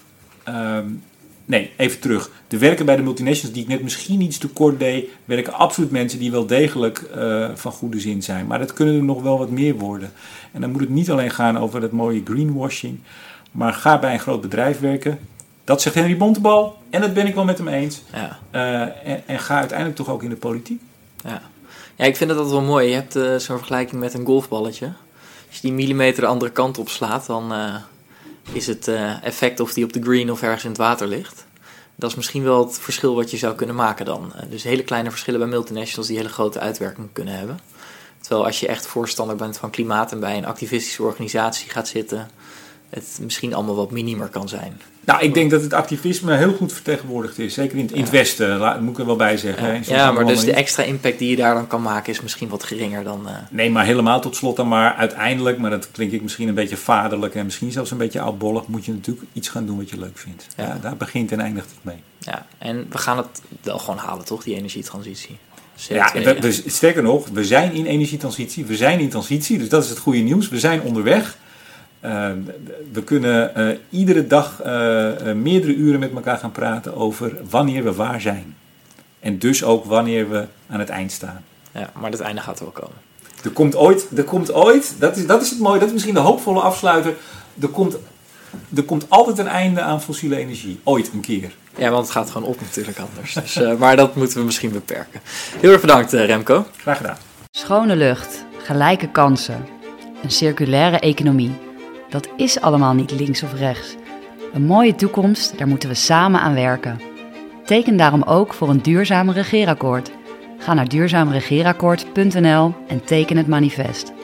Nee, even terug. De werken bij de multinationals die ik net misschien iets te kort deed, werken absoluut mensen die wel degelijk van goede zin zijn. Maar dat kunnen er nog wel wat meer worden. En dan moet het niet alleen gaan over dat mooie greenwashing, maar ga bij een groot bedrijf werken. Dat zegt Henry Bontebal en dat ben ik wel met hem eens. Ja. En ga uiteindelijk toch ook in de politiek. Ja, ik vind het altijd wel mooi. Je hebt zo'n vergelijking met een golfballetje. Als je die millimeter de andere kant op slaat, dan is het effect of die op de green of ergens in het water ligt. Dat is misschien wel het verschil wat je zou kunnen maken dan. Dus hele kleine verschillen bij multinationals die hele grote uitwerking kunnen hebben. Terwijl als je echt voorstander bent van klimaat en bij een activistische organisatie gaat zitten, het misschien allemaal wat minimer kan zijn. Nou, ik denk dat het activisme heel goed vertegenwoordigd is. Zeker in het Westen, moet ik er wel bij zeggen. Ja, maar dus de extra impact die je daar dan kan maken is misschien wat geringer dan... Nee, maar helemaal tot slot dan maar uiteindelijk, maar dat klinkt ik misschien een beetje vaderlijk en misschien zelfs een beetje oudbollig, moet je natuurlijk iets gaan doen wat je leuk vindt. Ja, daar begint en eindigt het mee. Ja, en we gaan het wel gewoon halen, toch, die energietransitie? Sterker nog, we zijn in energietransitie, we zijn in transitie, dus dat is het goede nieuws. We zijn onderweg. We kunnen iedere dag meerdere uren met elkaar gaan praten over wanneer we waar zijn. En dus ook wanneer we aan het eind staan. Ja, maar het einde gaat er wel komen. Er komt ooit, dat is het mooie, dat is misschien de hoopvolle afsluiter. Er komt altijd een einde aan fossiele energie. Ooit een keer. Ja, want het gaat gewoon op natuurlijk anders. Dus, maar dat moeten we misschien beperken. Heel erg bedankt, Remco. Graag gedaan. Schone lucht, gelijke kansen, een circulaire economie. Dat is allemaal niet links of rechts. Een mooie toekomst, daar moeten we samen aan werken. Teken daarom ook voor een duurzaam regeerakkoord. Ga naar duurzaamregeerakkoord.nl en teken het manifest.